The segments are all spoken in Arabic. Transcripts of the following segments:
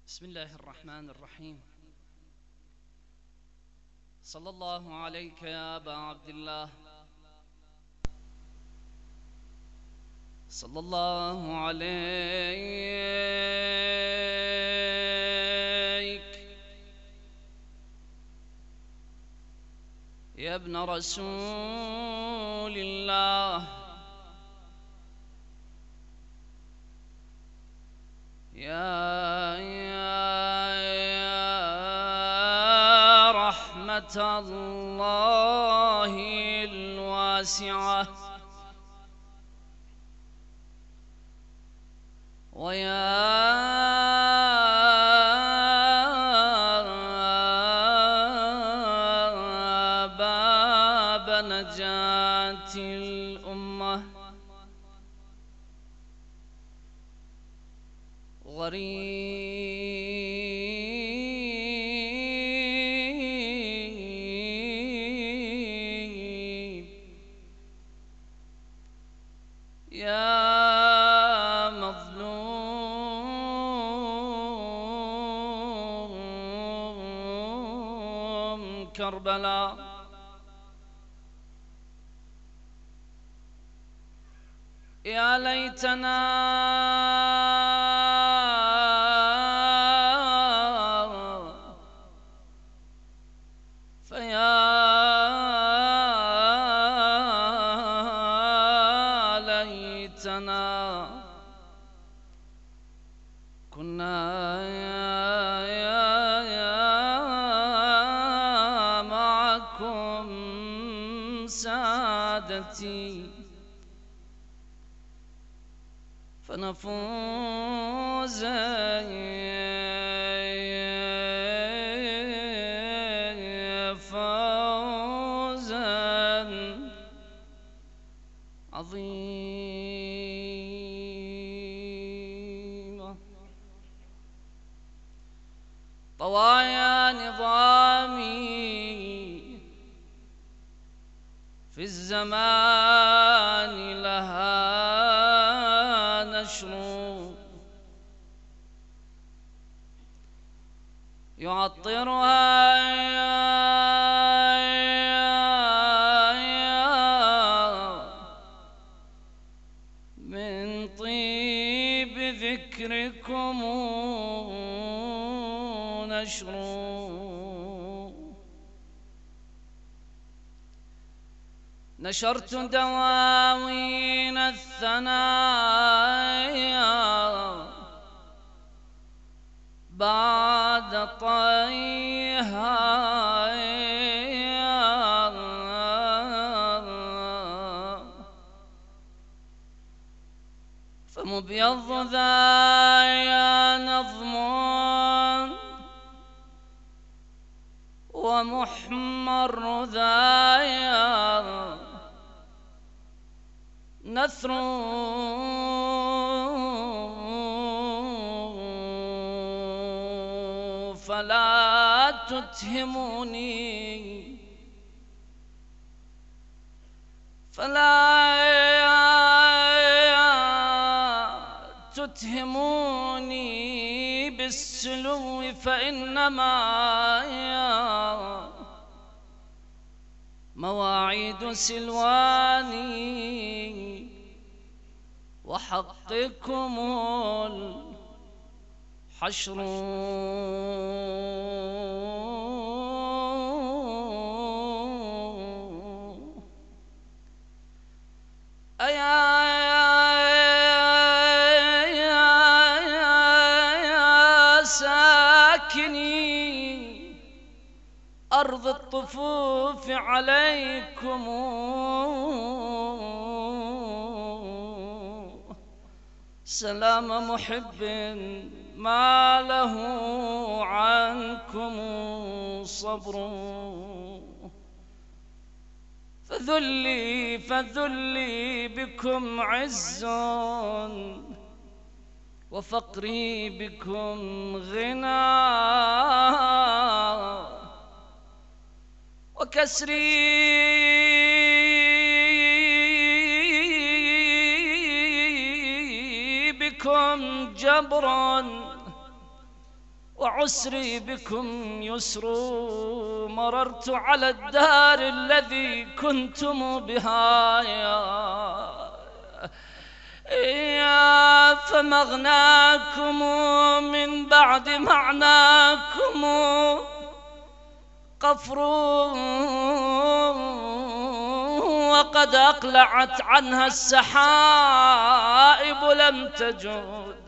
بسم الله الرحمن الرحيم. صلى الله عليك يا أبا عبد الله، صلى الله عليك يا ابن رسول الله، يا رحمة الله الواسعة، ويا باب نجاة الأمة. غريب يا مظلوم كربلاء، يا ليتنا فيا ليتنا كنا معكم سادتي فنفوز فوزا عظيما. طوايا نظامي في الزمان لها نشر، يعطرها من طيب ذكركم نشر. نشرت دواوين الثنايا بعد طيها، فمبيض ذايا نظم ومحمر ذايا نثر، فلا تتهموني بالسلو، فإنما مواعيد سلواني وحقكم الحشر. يا ساكني أرض الطفوف عليكم سلام محب ما له عنكم صبر. فذلي بكم عز وفقري بكم غنى، وكسري بكم جبر، وعسري بكم يسر، مررت على الدار الذي كنتم بها يا فمغناكم من بعد معناكم قفر، وقد أقلعت عنها السحائب لم تجود،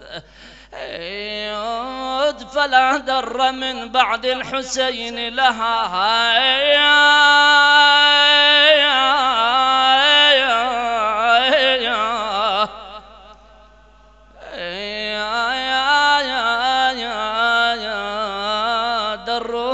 فلا در من بعد الحسين لها در.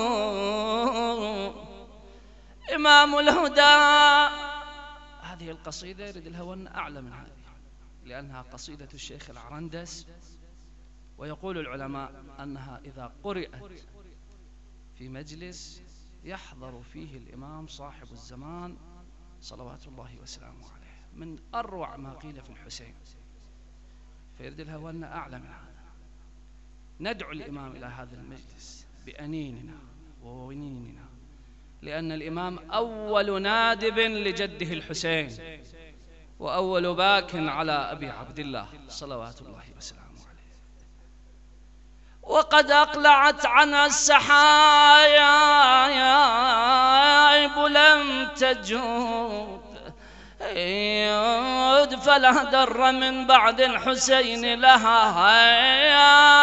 إمام الهدى. هذه القصيدة يريد الهوى أعلى من هذه، لأنها قصيدة الشيخ العرندس، ويقول العلماء أنها إذا قرأت في مجلس يحضر فيه الإمام صاحب الزمان صلوات الله وسلامه عليه من أروع ما قيل في الحسين، فيرد الهوى أن أعلى من هذا. ندعو الإمام إلى هذا المجلس بأنيننا وونيننا، لأن الإمام أول نادب لجده الحسين، وأول باك على أبي عبد الله صلوات الله وسلامه عليه. وقد أقلعت عنها السحائب لم تجود، فلا در من بعد الحسين لها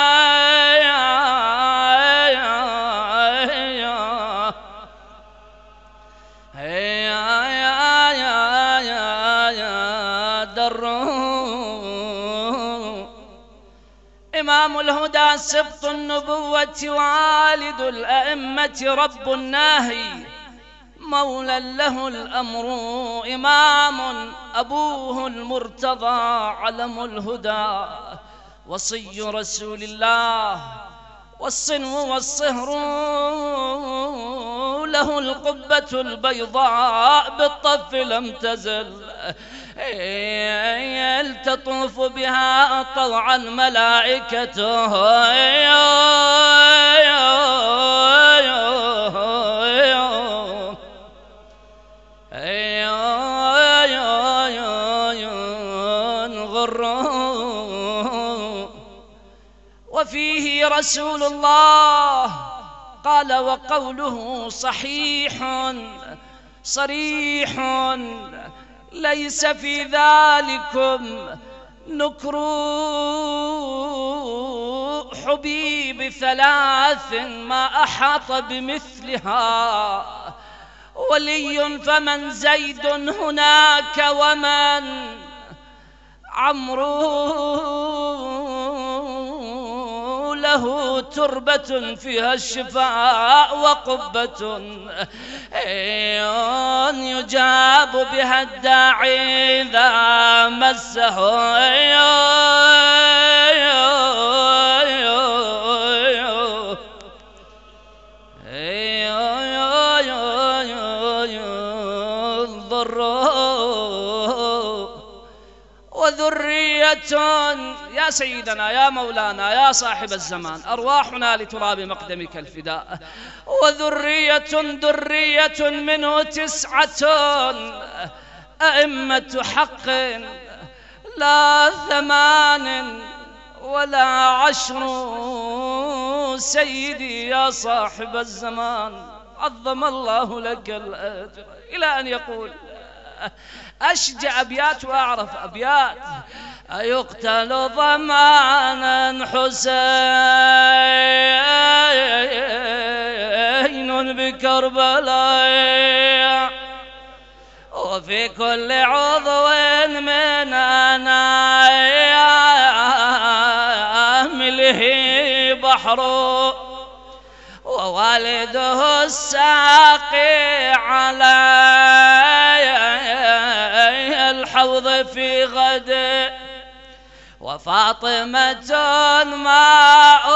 إمام الهدى سبط النبوة والد الأئمة رب الناهي مولى له الأمر، إمام أبوه المرتضى علم الهدى وصي رسول الله، والصنو والصهر له القبة البيضاء بالطف لم تزل تطوف بها طوعا ملائكته وفيه رسول الله قال وقوله صحيح صريح ليس في ذلكم نكر حبيب ثلاث ما أحاط بمثلها ولي فمن زيد هناك ومن عمرو له تربة فيها الشفاء وقبة يجاب بها الداعي إذا مسه وذرية. يا سيدنا يا مولانا يا صاحب الزمان أرواحنا لتراب مقدمك الفداء. وذرية منه 9 أئمة حق لا 8 ولا 10 سيدي يا صاحب الزمان عظم الله لك الأجر. إلى أن يقول أشجع أبيات وأعرف أبيات أيقتل ضمانا حسين بكربلاء وفي كل عضو من أنامله بحر ووالده الساقي على الحوض في غد وفاطمة ماء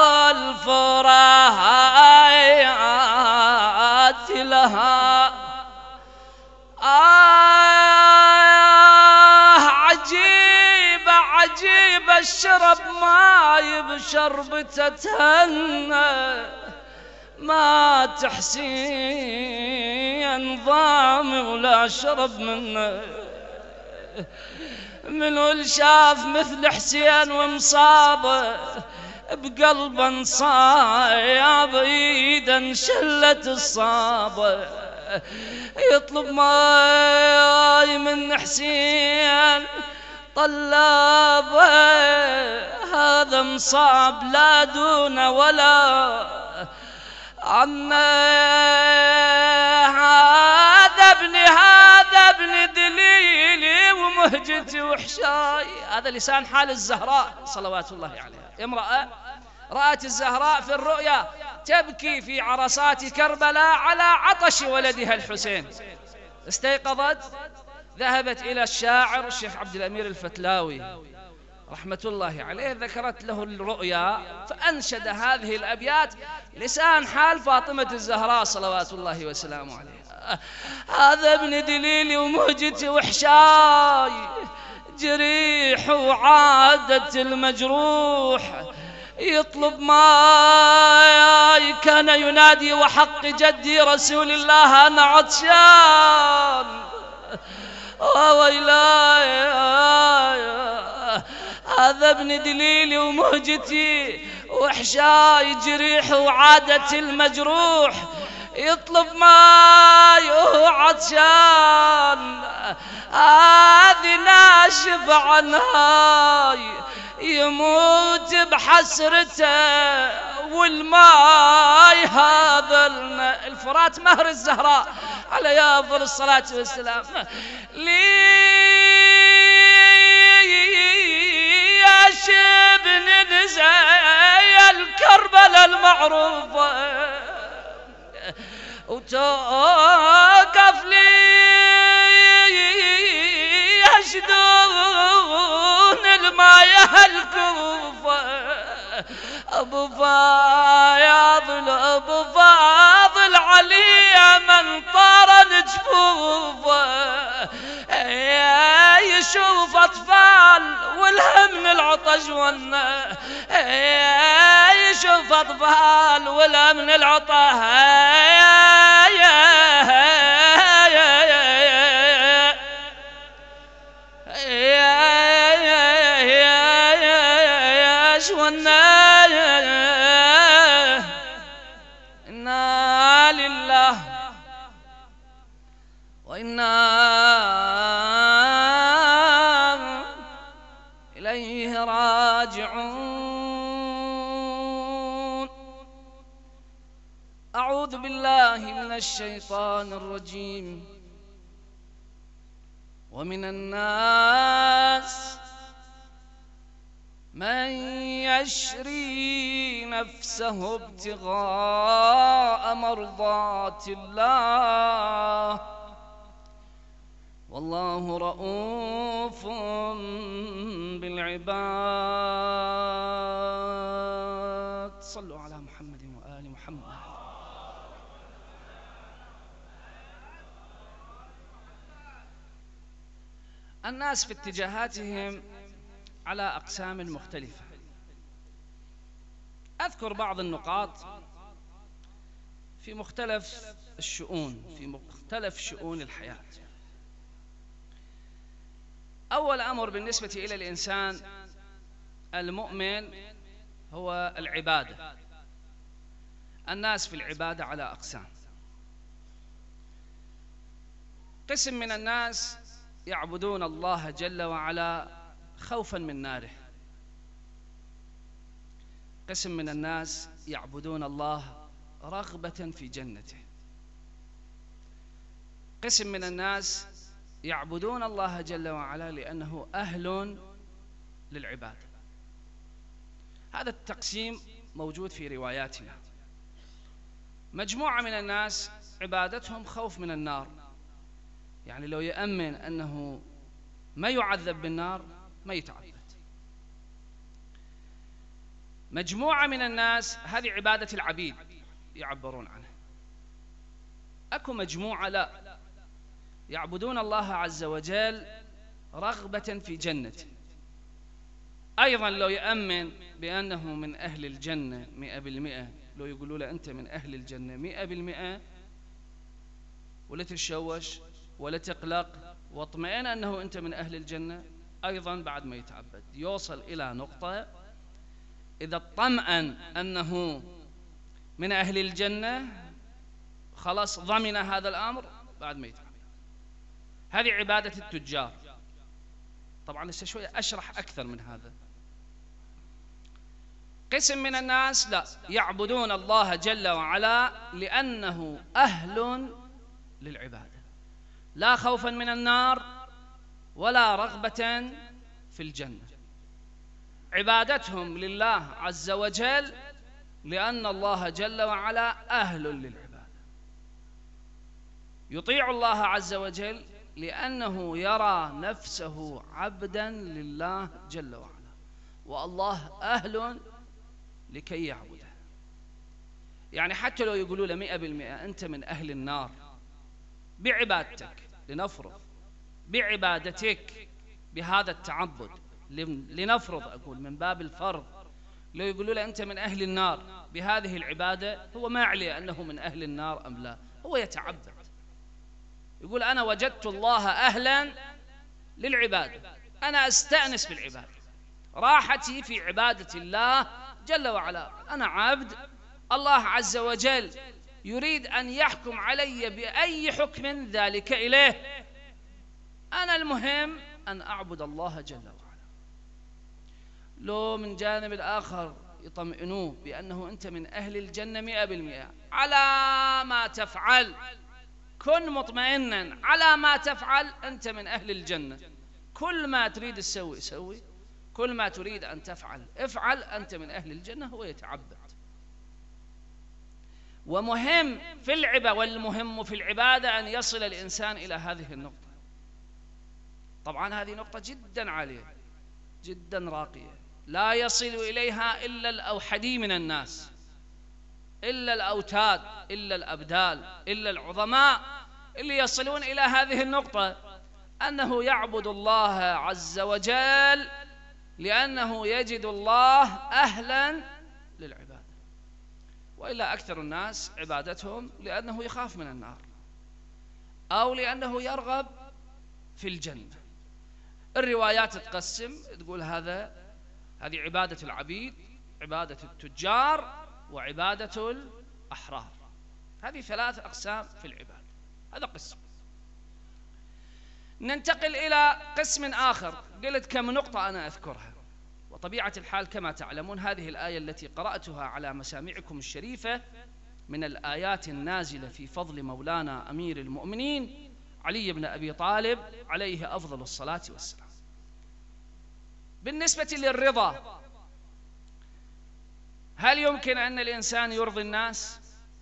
الفرات لها. عجيبة الشرب ماي بشربته تهنى، ما تحسين ضامي ولا شرب منه. منو اللي شاف مثل حسين ومصابه بقلبه انصاب، ايده انشلت الصابه، يطلب ماي من حسين طلابه، هذا مصاب لا دون ولا عنه. هذا ابن دليلي ومهجتي وحشاي. هذا لسان حال الزهراء صلوات الله عليها. امرأة رأت الزهراء في الرؤيا تبكي في عرصات كربلاء على عطش ولدها الحسين، استيقظت، ذهبت إلى الشاعر الشيخ عبد الأمير الفتلاوي رحمة الله عليه، ذكرت له الرؤيا فأنشد هذه الأبيات لسان حال فاطمة الزهراء صلوات الله وسلامه عليها. هذا ابن دليلي ومهجتي وحشاي، جريح وعادة المجروح، يطلب ماي كان ينادي وحق جدي رسول الله أنا عطشان. ويلاي هذا ابن دليلي ومهجتي وحشاي، جريح وعادة المجروح، يطلب ماي وعطشان. هذه ناشف عن هاي يموت بحسرته، والماي هذا الفرات مهر الزهراء عليه أفضل الصلاة والسلام. ليش ابن نزيل كربلاء المعروفة وتوقف لي يشدون المايه الكوفة. أبو فاضل أبو فاضل علي من طار جفوفه، يشوف أطفال والهم العطش والنه، يشوف أطفال والهم العطش. إنا لله وإنا إليه راجعون. أعوذ بالله من الشيطان الرجيم. ومن الناس من يشري نفسه ابتغاء مرضات الله والله رؤوف بالعباد. صلوا على محمد وآل محمد. الناس في اتجاهاتهم على أقسام مختلفة. أذكر بعض النقاط في مختلف الشؤون، في مختلف شؤون الحياة. أول أمر بالنسبة إلى الإنسان المؤمن هو العبادة. الناس في العبادة على أقسام. قسم من الناس يعبدون الله جل وعلا خوفا من ناره، قسم من الناس يعبدون الله رغبة في جنته، قسم من الناس يعبدون الله جل وعلا لأنه أهل للعبادة. هذا التقسيم موجود في رواياتنا. مجموعة من الناس عبادتهم خوف من النار، يعني لو يأمن أنه ما يعذب بالنار ما يتعبد. مجموعة من الناس هذه عبادة العبيد يعبرون عنها. أكو مجموعة لا، يعبدون الله عز وجل رغبة في جنته. أيضا لو يأمن بأنه من أهل الجنة 100%، لو يقولوا له أنت من أهل الجنة 100%، ولا تتشوش ولا تقلق واطمئن أنه أنت من أهل الجنة، أيضا بعد ما يتعبد يوصل إلى نقطة إذا اطمأن أنه من أهل الجنة خلاص ضمن هذا الأمر بعد ما يتعبد. هذه عبادة التجار. طبعا لسه شوية أشرح أكثر من هذا. قسم من الناس لا، يعبدون الله جل وعلا لأنه أهل للعبادة، لا خوفا من النار ولا رغبة في الجنة. عبادتهم لله عز وجل لأن الله جل وعلا أهل للعبادة. يطيع الله عز وجل لأنه يرى نفسه عبدا لله جل وعلا، والله أهل لكي يعبده. يعني حتى لو يقولوا له 100% أنت من أهل النار بعبادتك، لنفرض بعبادتك بهذا التعبد، لنفرض أقول من باب الفرض، لو يقولوا له أنت من أهل النار بهذه العبادة، هو ما عليه أنه من أهل النار أم لا، هو يتعبد، يقول أنا وجدت الله أهلا للعبادة، أنا أستأنس بالعبادة، راحتي في عبادة الله جل وعلا، أنا عبد الله عز وجل يريد أن يحكم علي بأي حكم ذلك إليه، أنا المهم أن أعبد الله جل وعلا. لو من جانب الآخر يطمئنوه بأنه أنت من أهل الجنة 100%، على ما تفعل كن مطمئنا، على ما تفعل أنت من أهل الجنة، كل ما تريد تسوي سوي، كل ما تريد أن تفعل افعل، أنت من أهل الجنة. هو يتعبد. ومهم في العبادة، والمهم في العبادة أن يصل الإنسان إلى هذه النقطة. طبعا هذه نقطة جدا عالية جدا راقية، لا يصل إليها إلا الأوحدي من الناس، إلا الأوتاد، إلا الأبدال، إلا العظماء اللي يصلون إلى هذه النقطة، أنه يعبد الله عز وجل لأنه يجد الله أهلا للعبادة. وإلا أكثر الناس عبادتهم لأنه يخاف من النار أو لأنه يرغب في الجنة. الروايات تقسم، تقول هذه عبادة العبيد، عبادة التجار، وعبادة الأحرار. هذه 3 أقسام في العبادة. هذا قسم. ننتقل إلى قسم آخر، قلت كم نقطة أنا أذكرها. وطبيعة الحال كما تعلمون هذه الآية التي قرأتها على مسامعكم الشريفة من الآيات النازلة في فضل مولانا أمير المؤمنين علي بن أبي طالب عليه أفضل الصلاة والسلام. بالنسبة للرضا، هل يمكن أن الإنسان يرضي الناس؟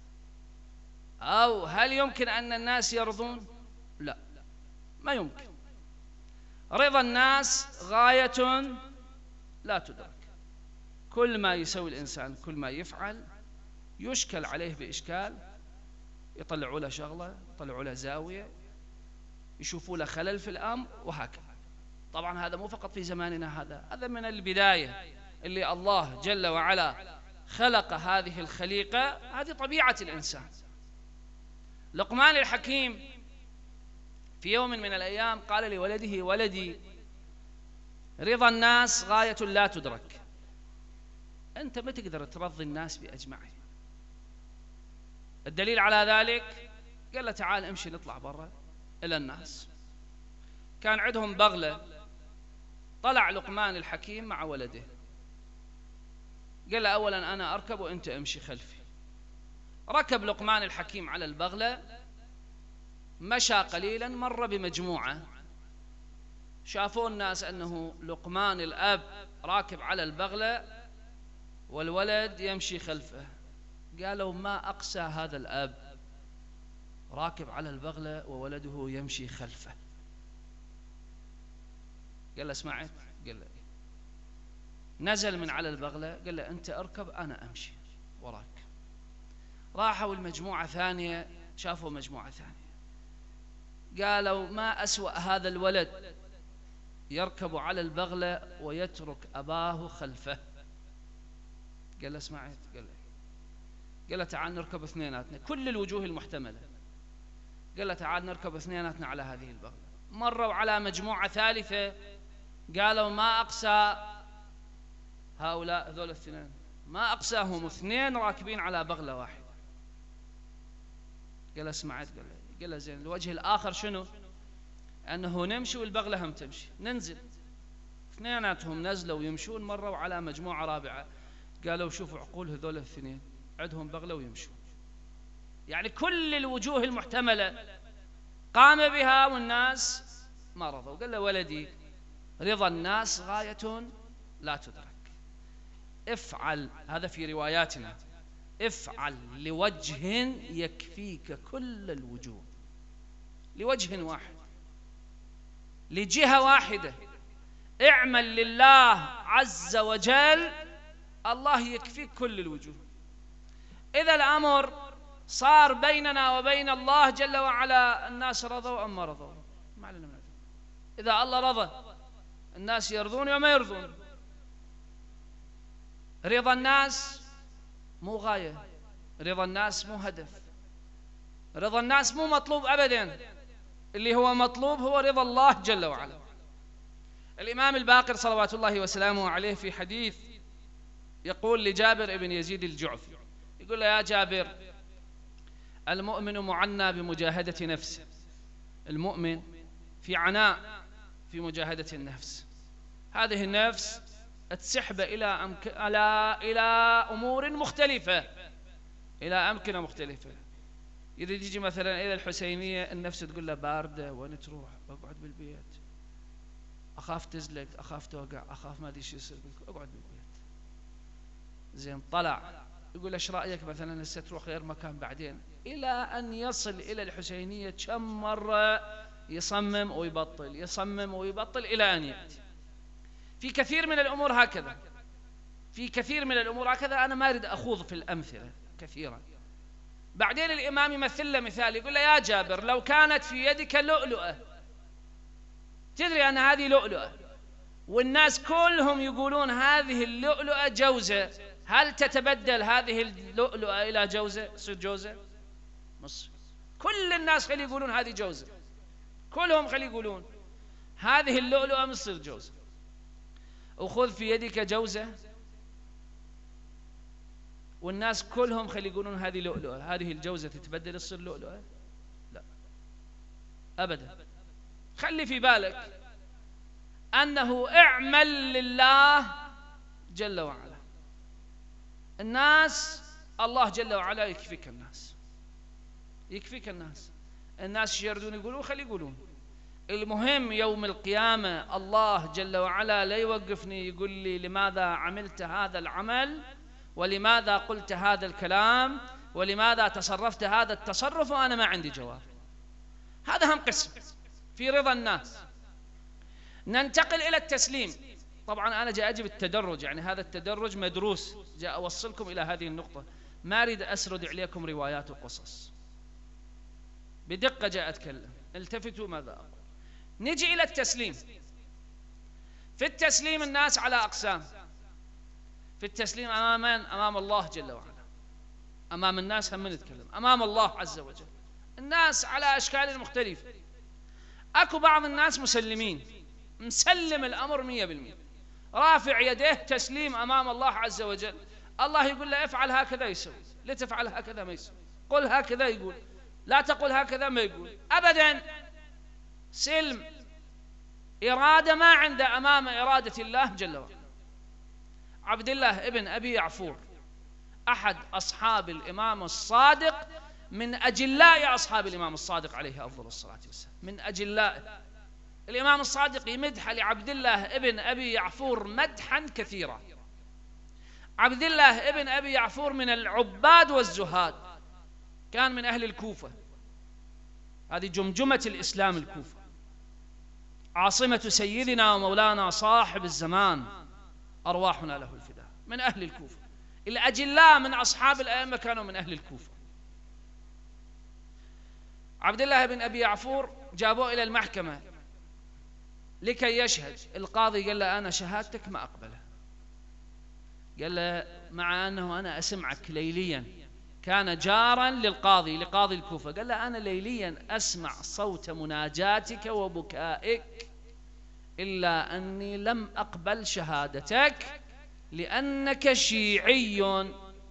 أو هل يمكن أن الناس يرضون؟ لا، ما يمكن. رضا الناس غاية لا تدرك. كل ما يسوي الإنسان، كل ما يفعل يشكل عليه بإشكال، يطلعوا له شغلة، يطلعوا له زاوية، يشوفوا له خلل في الأمر، وهكذا. طبعا هذا مو فقط في زماننا، هذا من البداية اللي الله جل وعلا خلق هذه الخليقة، هذه طبيعة الإنسان. لقمان الحكيم في يوم من الأيام قال لولده: ولدي، رضا الناس غاية لا تدرك، أنت ما تقدر ترضي الناس بأجمعهم. الدليل على ذلك قال له: تعال امشي نطلع برا إلى الناس. كان عندهم بغلة، طلع لقمان الحكيم مع ولده، قال له: أولا أنا أركب وأنت امشي خلفي. ركب لقمان الحكيم على البغلة، مشى قليلا، مر بمجموعة، شافوا الناس أنه لقمان الأب راكب على البغلة والولد يمشي خلفه، قالوا: ما أقسى هذا الأب، راكب على البغلة وولده يمشي خلفه. قال له: سمعت؟ قال له: نزل من على البغلة، قال له: أنت أركب أنا أمشي وراك. راحوا المجموعة ثانية، شافوا مجموعة ثانية، قالوا: ما أسوأ هذا الولد، يركب على البغلة ويترك أباه خلفه. قال له سمعت؟ قال له تعال نركب اثنيناتنا، كل الوجوه المحتملة. قال له تعال نركب اثنيناتنا على هذه البغلة. مروا على مجموعة ثالثة، قالوا ما أقسى هؤلاء هذول الاثنين، ما أقساهم اثنين راكبين على بغلة واحدة. قال له سمعت؟ قال له زين، الوجه الآخر شنو؟ أنه نمشي والبغلة هم تمشي، ننزل. اثنيناتهم نزلوا ويمشون، مروا على مجموعة رابعة، قالوا شوفوا عقول هذول الاثنين، عندهم بغلة ويمشون. يعني كل الوجوه المحتملة قام بها والناس ما رضوا. قال له ولدي، رضا الناس غاية لا تدرك، افعل، هذا في رواياتنا، افعل لوجه يكفيك كل الوجوه، لوجه واحد، لجهة واحدة، اعمل لله عز وجل، الله يكفيك كل الوجوه. إذا الأمر صار بيننا وبين الله جل وعلا، الناس رضوا أم ما رضوا؟ ما علينا من هذا. إذا الله رضى الناس يرضون وما يرضون. رضا الناس مو غاية، رضا الناس مو هدف، رضا الناس مو مطلوب أبدا. اللي هو مطلوب هو رضا الله جل وعلا. الإمام الباقر صلوات الله وسلامه عليه في حديث يقول لجابر ابن يزيد الجعفي، يقول له يا جابر، المؤمن معنى بمجاهدة نفسه، المؤمن في عناء في مجاهدة النفس. هذه النفس تسحب إلى أمور مختلفة، إلى أمكنة مختلفة. إذا تيجي مثلا إلى الحسينية، النفس تقول له باردة، وين تروح؟ اقعد بالبيت، أخاف تزلق، أخاف توقع، أخاف ما أدري شو يصير، اقعد بالبيت. زين طلع، يقول ايش رأيك مثلا هسه تروح غير مكان بعدين، إلى أن يصل إلى الحسينية كم مرة يصمم ويبطل، يصمم ويبطل إلى أن يأتي. في كثير من الأمور هكذا، في كثير من الأمور هكذا. أنا ما أريد أخوض في الأمثلة كثيرا. بعدين الإمام يمثل له مثال، يقول له يا جابر، لو كانت في يدك لؤلؤة، تدري أن هذه لؤلؤة، والناس كلهم يقولون هذه اللؤلؤة جوزة، هل تتبدل هذه اللؤلؤة إلى جوزة، تصير جوزة؟ مصر كل الناس خلي يقولون هذه جوزة، كلهم خلي يقولون هذه اللؤلؤة مصير جوزة. وخذ في يدك جوزة، والناس كلهم خلي يقولون هذه لؤلؤة، هذه الجوزة تتبدل تصير لؤلؤة؟ لا أبدا. خلي في بالك أنه اعمل لله جل وعلا. الناس، الله جل وعلا يكفيك الناس، يكفيك الناس. الناس يردون يقولون خلي يقولون. المهم يوم القيامة الله جل وعلا لا يوقفني يقول لي لماذا عملت هذا العمل، ولماذا قلت هذا الكلام، ولماذا تصرفت هذا التصرف، وأنا ما عندي جواب. هذا هم قسم في رضا الناس. ننتقل إلى التسليم. طبعا أنا جاء أجيب التدرج، يعني هذا التدرج مدروس، جاء أوصلكم إلى هذه النقطة، ما أريد أسرد عليكم روايات وقصص، بدقة جاء أتكلم، التفتوا ماذا أقول. نجي إلى التسليم. في التسليم الناس على أقسام. في التسليم أمام من؟ أمام الله جل وعلا. أمام الناس هم نتكلم، أمام الله عز وجل. الناس على أشكال مختلفة. أكو بعض الناس مسلمين، مسلم الأمر 100%، رافع يديه تسليم أمام الله عز وجل. الله يقول له افعل هكذا يسوي، لا تفعل هكذا ما يسوي، قل هكذا يقول، لا تقل هكذا ما يقول أبدا. سلم، إرادة ما عنده أمام إرادة الله جل وعلا. عبد الله ابن أبي يعفور أحد أصحاب الإمام الصادق، من أجلاء أصحاب الإمام الصادق عليه أفضل الصلاة والسلام، من أجلاء. الإمام الصادق يمدح لعبد الله ابن أبي يعفور مدحا كثيرا. عبد الله ابن أبي يعفور من العباد والزهاد، كان من أهل الكوفة، هذه جمجمة الإسلام الكوفة، عاصمة سيدنا ومولانا صاحب الزمان، أرواحنا له الفداء، من أهل الكوفة. الأجلاء من أصحاب الأئمة كانوا من أهل الكوفة. عبد الله بن أبي يعفور جابوه إلى المحكمة، لكي يشهد. القاضي قال له أنا شهادتك ما أقبلها. قال له مع أنه أنا أسمعك ليليا، كان جارا للقاضي، لقاضي الكوفة، قال له أنا ليليا أسمع صوت مناجاتك وبكائك، إلا أني لم أقبل شهادتك لأنك شيعي.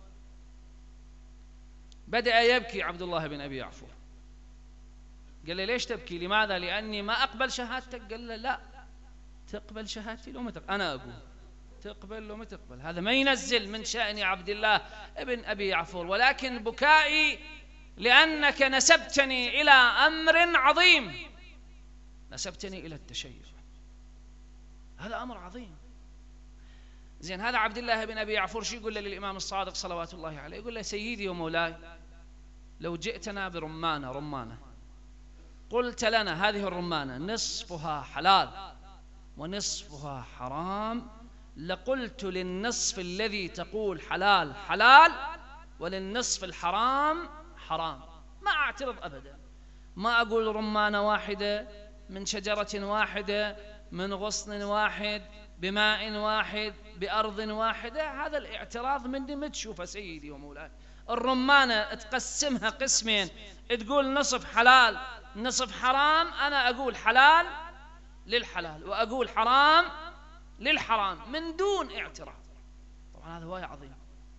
بدأ يبكي عبد الله بن أبي يعفور. قال له ليش تبكي؟ لماذا؟ لأني ما أقبل شهادتك. قال له لا، تقبل شهادتي لو ما تقبل، أنا أقول تقبل لو ما تقبل، هذا ما ينزل من شأن عبد الله بن أبي يعفور، ولكن بكائي لأنك نسبتني إلى أمر عظيم، نسبتني إلى التشيع، هذا أمر عظيم. زين، هذا عبد الله بن أبي يعفور شو يقول له للإمام الصادق صلوات الله عليه؟ يقول له سيدي ومولاي، لو جئتنا رمانة قلت لنا هذه الرمانة نصفها حلال ونصفها حرام، لقلت للنصف الذي تقول حلال حلال وللنصف الحرام حرام، ما أعترض أبدا. ما أقول رمانة واحدة من شجرة واحدة من غصن واحد بماء واحد بأرض واحدة، هذا الاعتراض مني ما تشوفه سيدي ومولاي. الرمانة تقسمها قسمين، تقول نصف حلال نصف حرام، أنا أقول حلال للحلال وأقول حرام للحرام من دون اعتراض. طبعا هذا هواية عظيم،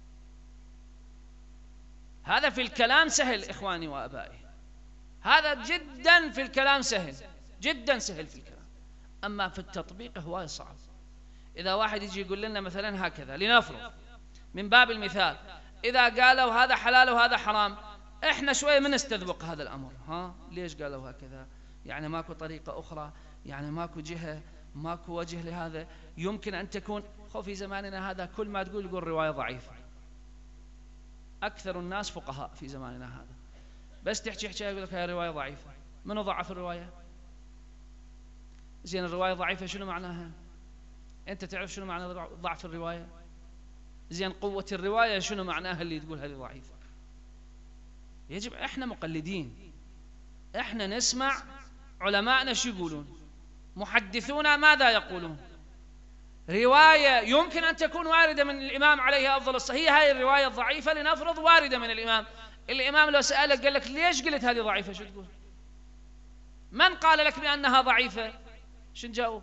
هذا في الكلام سهل إخواني وأبائي، هذا جدا في الكلام سهل، جدا سهل في الكلام، أما في التطبيق هواية صعب. إذا واحد يجي يقول لنا مثلا هكذا، لنفرض من باب المثال، إذا قالوا هذا حلال وهذا حرام، إحنا شوية من نستذوق هذا الأمر، ليش قالوا هكذا؟ يعني ماكو طريقة أخرى؟ يعني ماكو جهة، ماكو وجه لهذا؟ يمكن أن تكون في زماننا هذا كل ما تقول رواية ضعيفة. أكثر الناس فقهاء في زماننا هذا، بس تحكي حكاية يقول لك هي رواية ضعيفة. منو ضعف الرواية؟ زين، الرواية ضعيفة شنو معناها؟ أنت تعرف شنو معنى ضعف الرواية؟ زين، قوة الرواية شنو معناها اللي تقول هذه ضعيفة؟ يجب إحنا مقلدين، إحنا نسمع علماءنا شو يقولون، محدثونا ماذا يقولون. رواية يمكن أن تكون واردة من الإمام عليه أفضل الصلاة، هي هاي الرواية الضعيفة لنفرض واردة من الإمام لو سألك قال لك ليش قلت هذه ضعيفة، شو تقول؟ من قال لك بأنها ضعيفة؟ شو نجاوب؟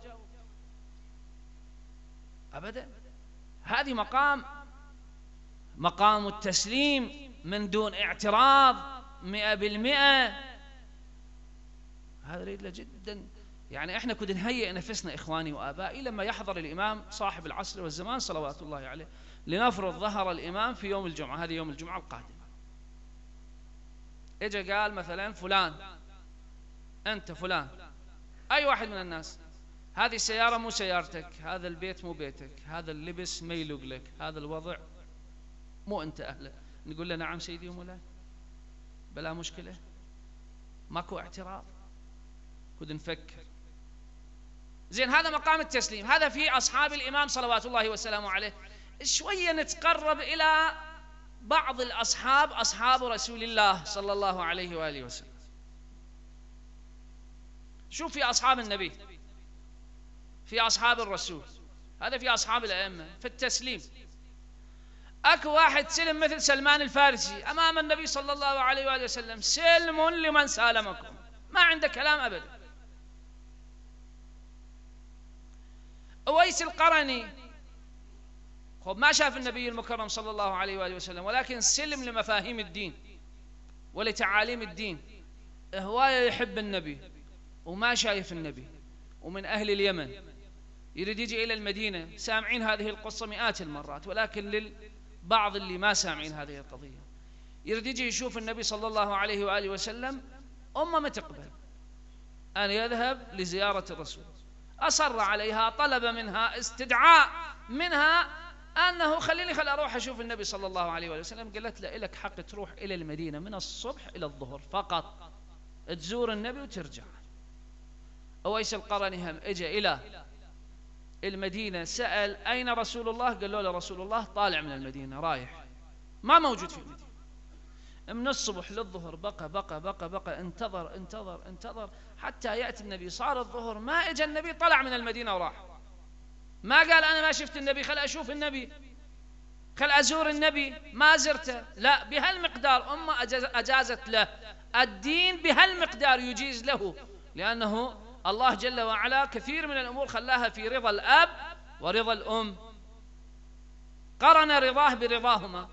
أبدا. هذه مقام التسليم من دون اعتراض 100%. هذا يريد له جدا، يعني احنا كنا نهيئ نفسنا إخواني وآبائي لما يحضر الإمام صاحب العصر والزمان صلوات الله عليه. لنفرض ظهر الإمام في يوم الجمعة، هذه يوم الجمعة القادم، اجى قال مثلا فلان، أنت فلان أي واحد من الناس، هذه السيارة مو سيارتك، هذا البيت مو بيتك، هذا اللبس ما يلوق لك، هذا الوضع مو أنت أهله. نقول له نعم سيدي ومولاي، بلا مشكلة، ماكو اعتراض، كد نفكر. زين، هذا مقام التسليم، هذا في أصحاب الإمام صلوات الله وسلامه عليه. شوية نتقرب إلى بعض الأصحاب، أصحاب رسول الله صلى الله عليه وآله وسلم. شوف في أصحاب النبي، في أصحاب الرسول، هذا في أصحاب الأئمة في التسليم. أكو واحد سلم مثل سلمان الفارسي أمام النبي صلى الله عليه وآله وسلم، سلم لمن سالمكم، ما عنده كلام أبدا. أويس القرني ما شاف النبي المكرم صلى الله عليه وآله وسلم، ولكن سلم لمفاهيم الدين ولتعاليم الدين، هواية يحب النبي وما شايف النبي، ومن أهل اليمن، يريد يجي إلى المدينة. سامعين هذه القصة مئات المرات، ولكن للبعض اللي ما سامعين هذه القضية، يريد يجي يشوف النبي صلى الله عليه وآله وسلم، أمه ما تقبل أن يذهب لزيارة الرسول، أصر عليها، طلب منها، استدعاء منها أنه خليني أروح أشوف النبي صلى الله عليه وآله وسلم. قالت له إلك حق تروح إلى المدينة من الصبح إلى الظهر فقط، تزور النبي وترجع. أويس القرني هم إجا إلى المدينة، سأل أين رسول الله؟ قالوا له رسول الله طالع من المدينة رايح، ما موجود في المدينة. من الصبح للظهر بقى انتظر حتى يأتي النبي. صار الظهر ما إجا النبي، طلع من المدينة وراح. ما قال أنا ما شفت النبي، خل أشوف النبي، خل أزور النبي، ما زرته. لا، بهالمقدار أمه أجازت له. الدين بهالمقدار يجيز له، لأنه الله جل وعلا كثير من الأمور خلاها في رضا الأب ورضا الأم، قرن رضاه برضاهما،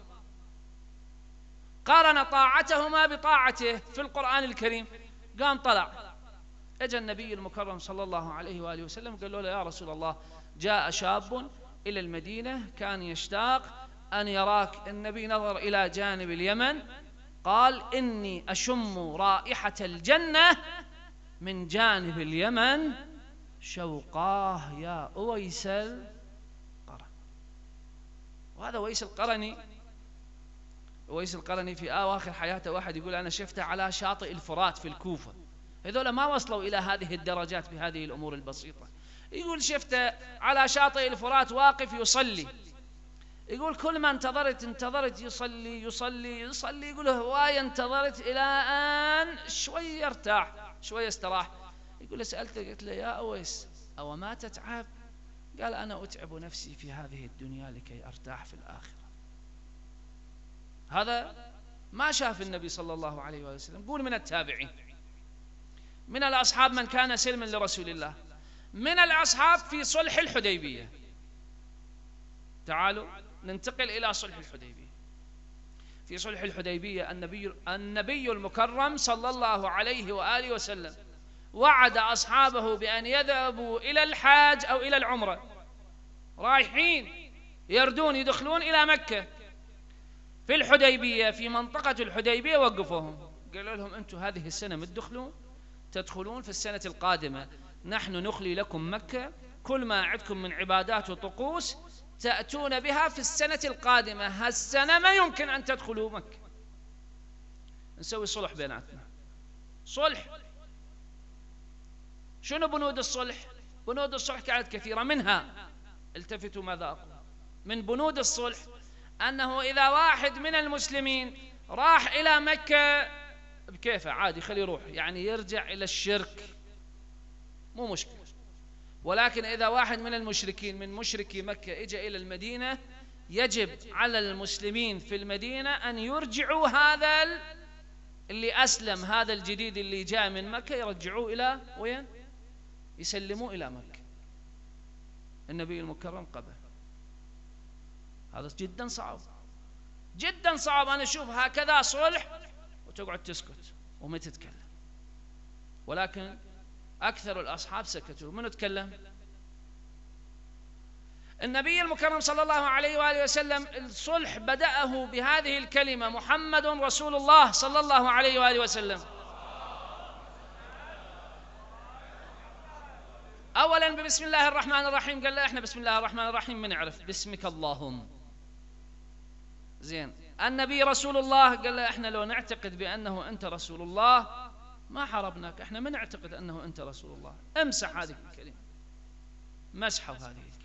قارن طاعتهما بطاعته في القرآن الكريم. قام طلع، اجى النبي المكرم صلى الله عليه وآله وسلم، قال له يا رسول الله جاء شاب إلى المدينة كان يشتاق أن يراك. النبي نظر إلى جانب اليمن قال إني أشم رائحة الجنة من جانب اليمن شوقاه يا أويس القرن. وهذا أويس القرني، أويس القرني في أواخر حياته واحد يقول أنا شفته على شاطئ الفرات في الكوفة. هذول ما وصلوا إلى هذه الدرجات بهذه الأمور البسيطة. يقول شفته على شاطئ الفرات واقف يصلي. يقول كل ما انتظرت يصلي. يقول هواية انتظرت إلى أن شوي ارتاح، شوي استراح. يقول سألته قلت له يا أويس أو ما تتعب؟ قال أنا أتعب نفسي في هذه الدنيا لكي أرتاح في الآخرة. هذا ما شاف النبي صلى الله عليه وسلم. قول من التابعين، من الأصحاب من كان سلما لرسول الله، من الأصحاب في صلح الحديبية. تعالوا ننتقل إلى صلح الحديبية. في صلح الحديبية النبي المكرم صلى الله عليه وآله وسلم وعد أصحابه بأن يذهبوا إلى الحاج أو إلى العمرة، رايحين يردون يدخلون إلى مكة. في الحديبية في منطقة الحديبية وقفوهم، قالوا لهم أنتم هذه السنة تدخلون في السنة القادمة، نحن نخلي لكم مكة، كل ما عندكم من عبادات وطقوس تأتون بها في السنة القادمة، هالسنة ما يمكن أن تدخلوا مكة. نسوي صلح بيناتنا. صلح. شنو بنود الصلح؟ بنود الصلح كانت كثيرة، منها التفتوا ماذا أقول. من بنود الصلح أنه إذا واحد من المسلمين راح إلى مكة بكيفه عادي، خليه يروح، يعني يرجع إلى الشرك مو مشكلة. ولكن إذا واحد من المشركين من مشركي مكة إجا إلى المدينة، يجب على المسلمين في المدينة أن يرجعوا هذا اللي أسلم، هذا الجديد اللي جاء من مكة، يرجعوه إلى وين؟ يسلموه إلى مكة. النبي المكرم قبل. هذا جدا صعب، جدا صعب. أنا أشوف هكذا صلح وتقعد تسكت وما تتكلم. ولكن أكثر الأصحاب سكتوا. من تكلم؟ النبي المكرم صلى الله عليه وآله وسلم الصلح بدأه بهذه الكلمة محمد رسول الله صلى الله عليه وآله وسلم. أولا بسم الله الرحمن الرحيم. قال لا إحنا بسم الله الرحمن الرحيم ما نعرف، باسمك اللهم. زين. النبي رسول الله. قال لا إحنا لو نعتقد بأنه أنت رسول الله ما حاربناك، إحنا ما نعتقد أنه أنت رسول الله. امسح هذه الكلمة. مسحوا هذه الكلمة.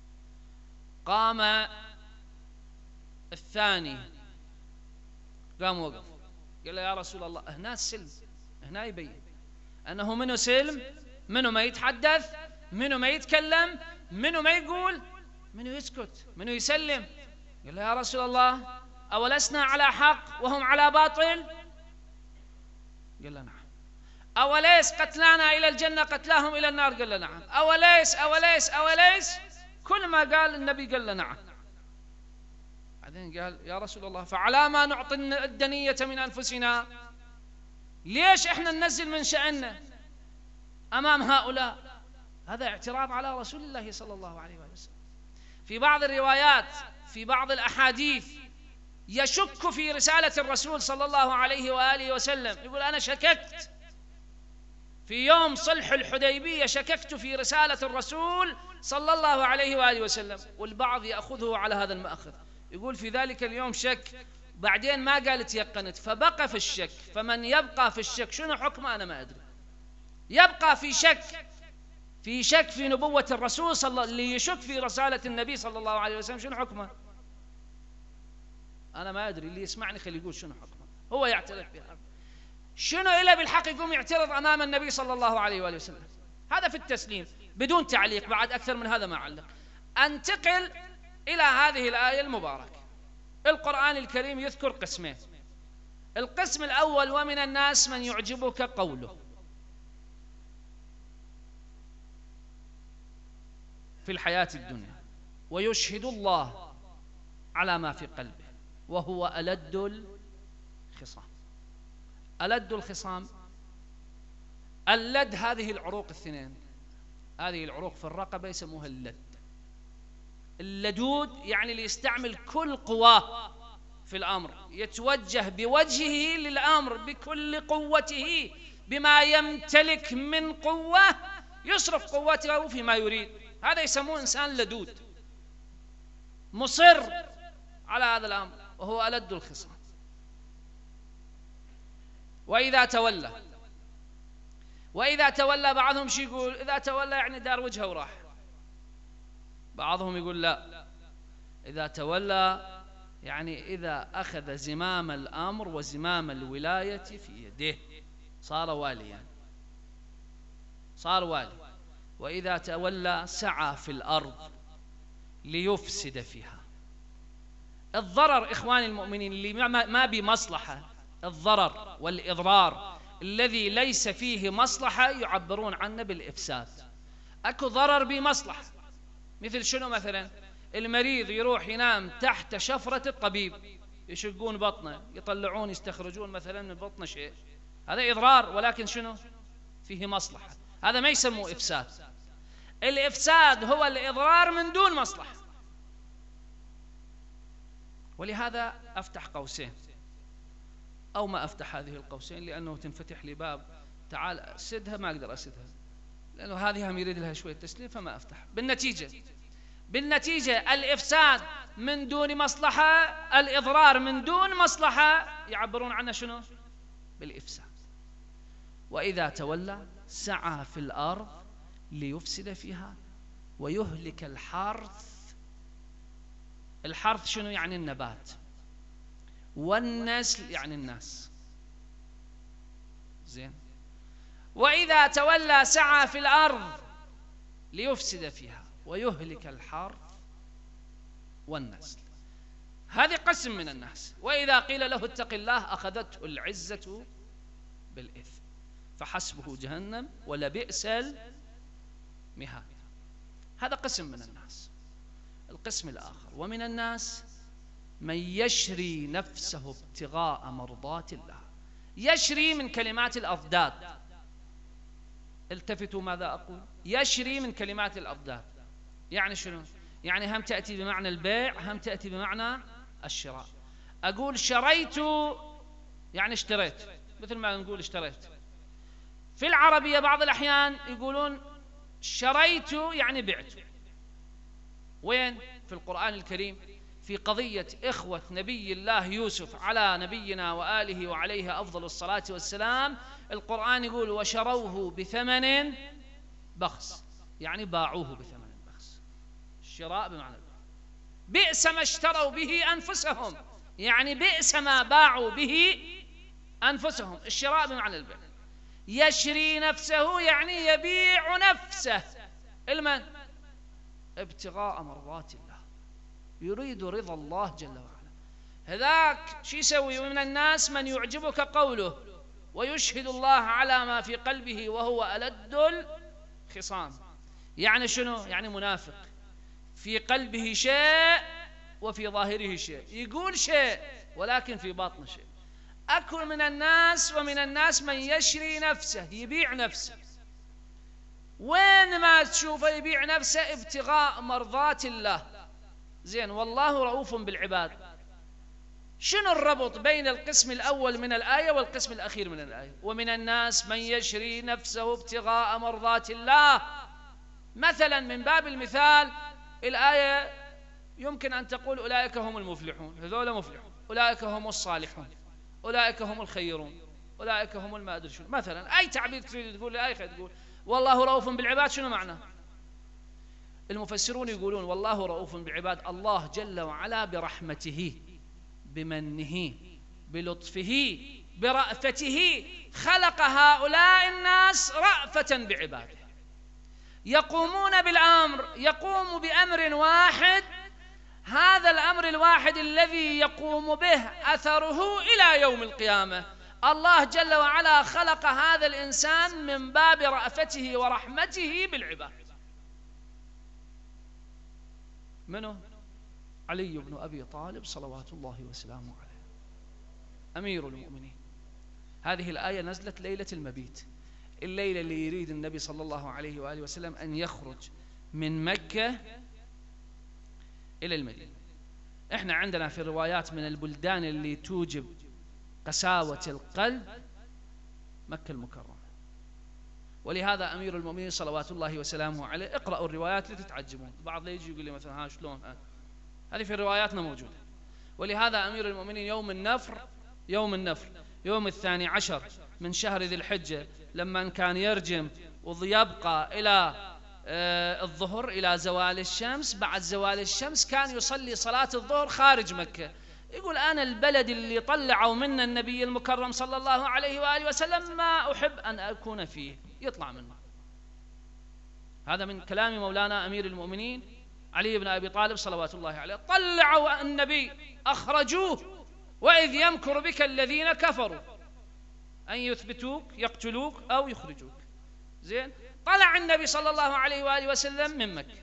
قام الثاني، قام وقف، قال له يا رسول الله هنا السلم، هنا يبين أنه منو سلم، منو ما يتحدث، منو ما يتكلم، منو ما يقول، منو يسكت، منو يسلم. قال له يا رسول الله أولسنا على حق وهم على باطل؟ قال له نعم. أوليس قتلانا إلى الجنة قتلاهم إلى النار؟ قال له نعم. أوليس كل ما قال النبي قال له نعم. بعدين قال يا رسول الله فعلى ما نعطي الدنية من أنفسنا؟ ليش إحنا ننزل من شأننا أمام هؤلاء؟ هذا اعتراض على رسول الله صلى الله عليه وسلم. في بعض الروايات في بعض الأحاديث يشك في رسالة الرسول صلى الله عليه وآله وسلم، يقول أنا شككت في يوم صلح الحديبية، شككت في رسالة الرسول صلى الله عليه وآله وسلم. والبعض يأخذه على هذا المأخذ، يقول في ذلك اليوم شك، بعدين ما قالت يقنت فبقى في الشك. فمن يبقى في الشك شنو حكمه أنا ما أدري. يبقى في شك في نبوة الرسول اللي يشك في رسالة النبي صلى الله عليه وسلم شنو حكمه؟ أنا ما أدري، اللي يسمعني خلي يقول شنو حكمه. هو يعترف بهذا. شنو إلا بالحق يقوم يعترض أمام النبي صلى الله عليه وآله وسلم؟ هذا في التسليم بدون تعليق، بعد أكثر من هذا ما علق. أنتقل إلى هذه الآية المباركة. القرآن الكريم يذكر قسمين. القسم الأول: ومن الناس من يعجبك قوله في الحياة الدنيا ويشهد الله على ما في قلبه وهو ألد الخصام. ألد الخصام، اللد هذه العروق الاثنين، هذه العروق في الرقبة يسموها اللد. اللدود يعني اللي يستعمل كل قواه في الأمر، يتوجه بوجهه للأمر بكل قوته، بما يمتلك من قوة يصرف قوته فيما يريد. هذا يسموه إنسان لدود، مصر على هذا الأمر، وهو ألد الخصام. وإذا تولى بعضهم شي يقول إذا تولى يعني دار وجهه وراح. بعضهم يقول لا، إذا تولى يعني إذا أخذ زمام الأمر وزمام الولاية في يده صار واليا، صار والي. وإذا تولى سعى في الأرض ليفسد فيها. الضرر إخواني المؤمنين اللي ما بمصلحة، الضرر والإضرار الذي ليس فيه مصلحة يعبرون عنه بالإفساد. أكو ضرر بمصلحة، مثل شنو؟ مثلا المريض يروح ينام تحت شفرة الطبيب، يشقون بطنه، يطلعون يستخرجون مثلا من بطنه شيء، هذا إضرار ولكن شنو؟ فيه مصلحة. هذا ما يسموه إفساد. الإفساد هو الإضرار من دون مصلحة. ولهذا أفتح قوسين أو ما أفتح هذه القوسين، لأنه تنفتح لي باب تعال أسدها ما أقدر أسدها، لأنه هذه هم يريد لها شوية تسليم فما أفتح. بالنتيجة الإفساد من دون مصلحة، الإضرار من دون مصلحة يعبرون عنه شنو؟ بالإفساد. وإذا تولى سعى في الأرض ليفسد فيها ويهلك الحرث. الحرث شنو يعني؟ النبات. والنسل يعني الناس. زين. وإذا تولى سعى في الأرض ليفسد فيها ويهلك الحرث والنسل. هذه قسم من الناس. وإذا قيل له اتق الله أخذته العزة بالإثم فحسبه جهنم ولبئس المهاد. هذا قسم من الناس. القسم الآخر: ومن الناس من يشري نفسه ابتغاء مرضات الله. يشري من كلمات الأضداد. التفتوا ماذا أقول؟ يشري من كلمات الأضداد. يعني شنو؟ يعني هم تأتي بمعنى البيع، هم تأتي بمعنى الشراء. أقول شريت يعني اشتريت، مثل ما نقول اشتريت. في العربية بعض الأحيان يقولون شريت يعني بعت. وين؟ في القرآن الكريم في قضية إخوة نبي الله يوسف على نبينا وآله وعليه أفضل الصلاة والسلام. القرآن يقول وشروه بثمن بخس، يعني باعوه بثمن بخس. الشراء بمعنى البيع. بئس ما اشتروا به أنفسهم، يعني بئس ما باعوا به أنفسهم. الشراء بمعنى البيع. يشري نفسه يعني يبيع نفسه. المن؟ ابتغاء مرضات الله، يريد رضا الله جل وعلا. هذاك شو يسوي؟ من الناس من يعجبك قوله ويشهد الله على ما في قلبه وهو ألد الخصام. يعني شنو؟ يعني منافق، في قلبه شيء وفي ظاهره شيء، يقول شيء ولكن في باطنه شيء. أكل من الناس ومن الناس من يشري نفسه، يبيع نفسه. وين ما تشوفه يبيع نفسه ابتغاء مرضات الله. زين. والله رؤوف بالعباد. شنو الربط بين القسم الأول من الآية والقسم الأخير من الآية؟ ومن الناس من يشري نفسه ابتغاء مرضات الله. مثلا من باب المثال الآية يمكن أن تقول أولئك هم المفلحون، هذول مفلحون، أولئك هم الصالحون، أولئك هم الخيرون، أولئك هم ما أدري شنو. مثلا أي تعبير تريد تقول الآية تقول والله رؤوف بالعباد، شنو معناه؟ المفسرون يقولون والله رؤوف بالعباد، الله جل وعلا برحمته بمنه بلطفه برأفته خلق هؤلاء الناس رأفة بعباده، يقومون بالأمر، يقوم بأمر واحد، هذا الأمر الواحد الذي يقوم به أثره إلى يوم القيامة. الله جل وعلا خلق هذا الإنسان من باب رأفته ورحمته بالعباد. منه؟ علي بن أبي طالب صلوات الله وسلامه عليه أمير المؤمنين. هذه الآية نزلت ليلة المبيت، الليلة اللي يريد النبي صلى الله عليه وآله وسلم أن يخرج من مكة إلى المدينة. إحنا عندنا في الروايات من البلدان اللي توجب قساوة القلب مكة المكرمة، ولهذا أمير المؤمنين صلوات الله وسلامه عليه، اقرأوا الروايات لتتعجبون. بعض لا يجي يقول لي مثلا ها شلون هذه في رواياتنا موجودة. ولهذا أمير المؤمنين يوم النفر يوم 12 من شهر ذي الحجة لما كان يرجم ويبقى إلى الظهر إلى زوال الشمس، بعد زوال الشمس كان يصلي صلاة الظهر خارج مكة. يقول أنا البلد اللي طلعوا منا النبي المكرم صلى الله عليه وآله وسلم ما أحب أن أكون فيه، يطلع منه. هذا من كلام مولانا أمير المؤمنين علي بن أبي طالب صلوات الله عليه. طلعوا النبي أخرجوه، وإذ يمكر بك الذين كفروا أن يثبتوك يقتلوك أو يخرجوك. زين، طلع النبي صلى الله عليه وآله وسلم من مكة.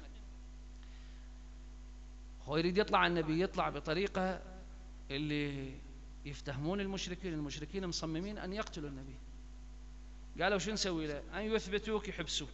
هو يريد يطلع النبي، يطلع بطريقة اللي يفتهمون المشركين مصممين أن يقتلوا النبي. قالوا شو نسوي له؟ أن يثبتوك يحبسوه،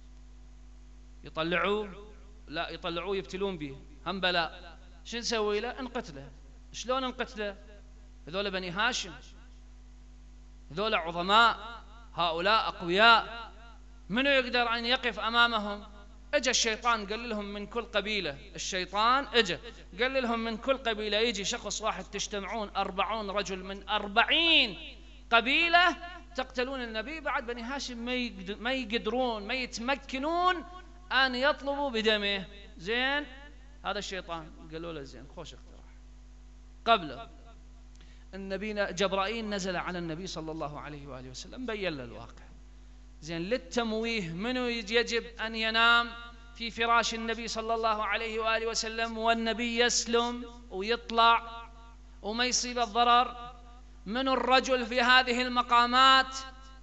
يطلعوه لا يطلعوه يبتلون به، هم بلاء. شو نسوي له؟ نقتله. شلون نقتله؟ هذول بني هاشم، هذول عظماء، هؤلاء أقوياء، منو يقدر أن يقف أمامهم؟ اجى الشيطان قال لهم من كل قبيلة، الشيطان اجى قال لهم من كل قبيلة يجي شخص واحد، تجتمعون 40 رجل من 40 قبيلة تقتلون النبي. بعد بني هاشم ما يقدرون، ما يتمكنون أن يطلبوا بدمه. زين، هذا الشيطان قالوا له زين خوش اقتراح. قبل النبي جبرائيل نزل على النبي صلى الله عليه وآله وسلم، بين له الواقع. زين، للتمويه منو يجب أن ينام في فراش النبي صلى الله عليه وآله وسلم والنبي يسلم ويطلع وما يصيب الضرر؟ من الرجل في هذه المقامات؟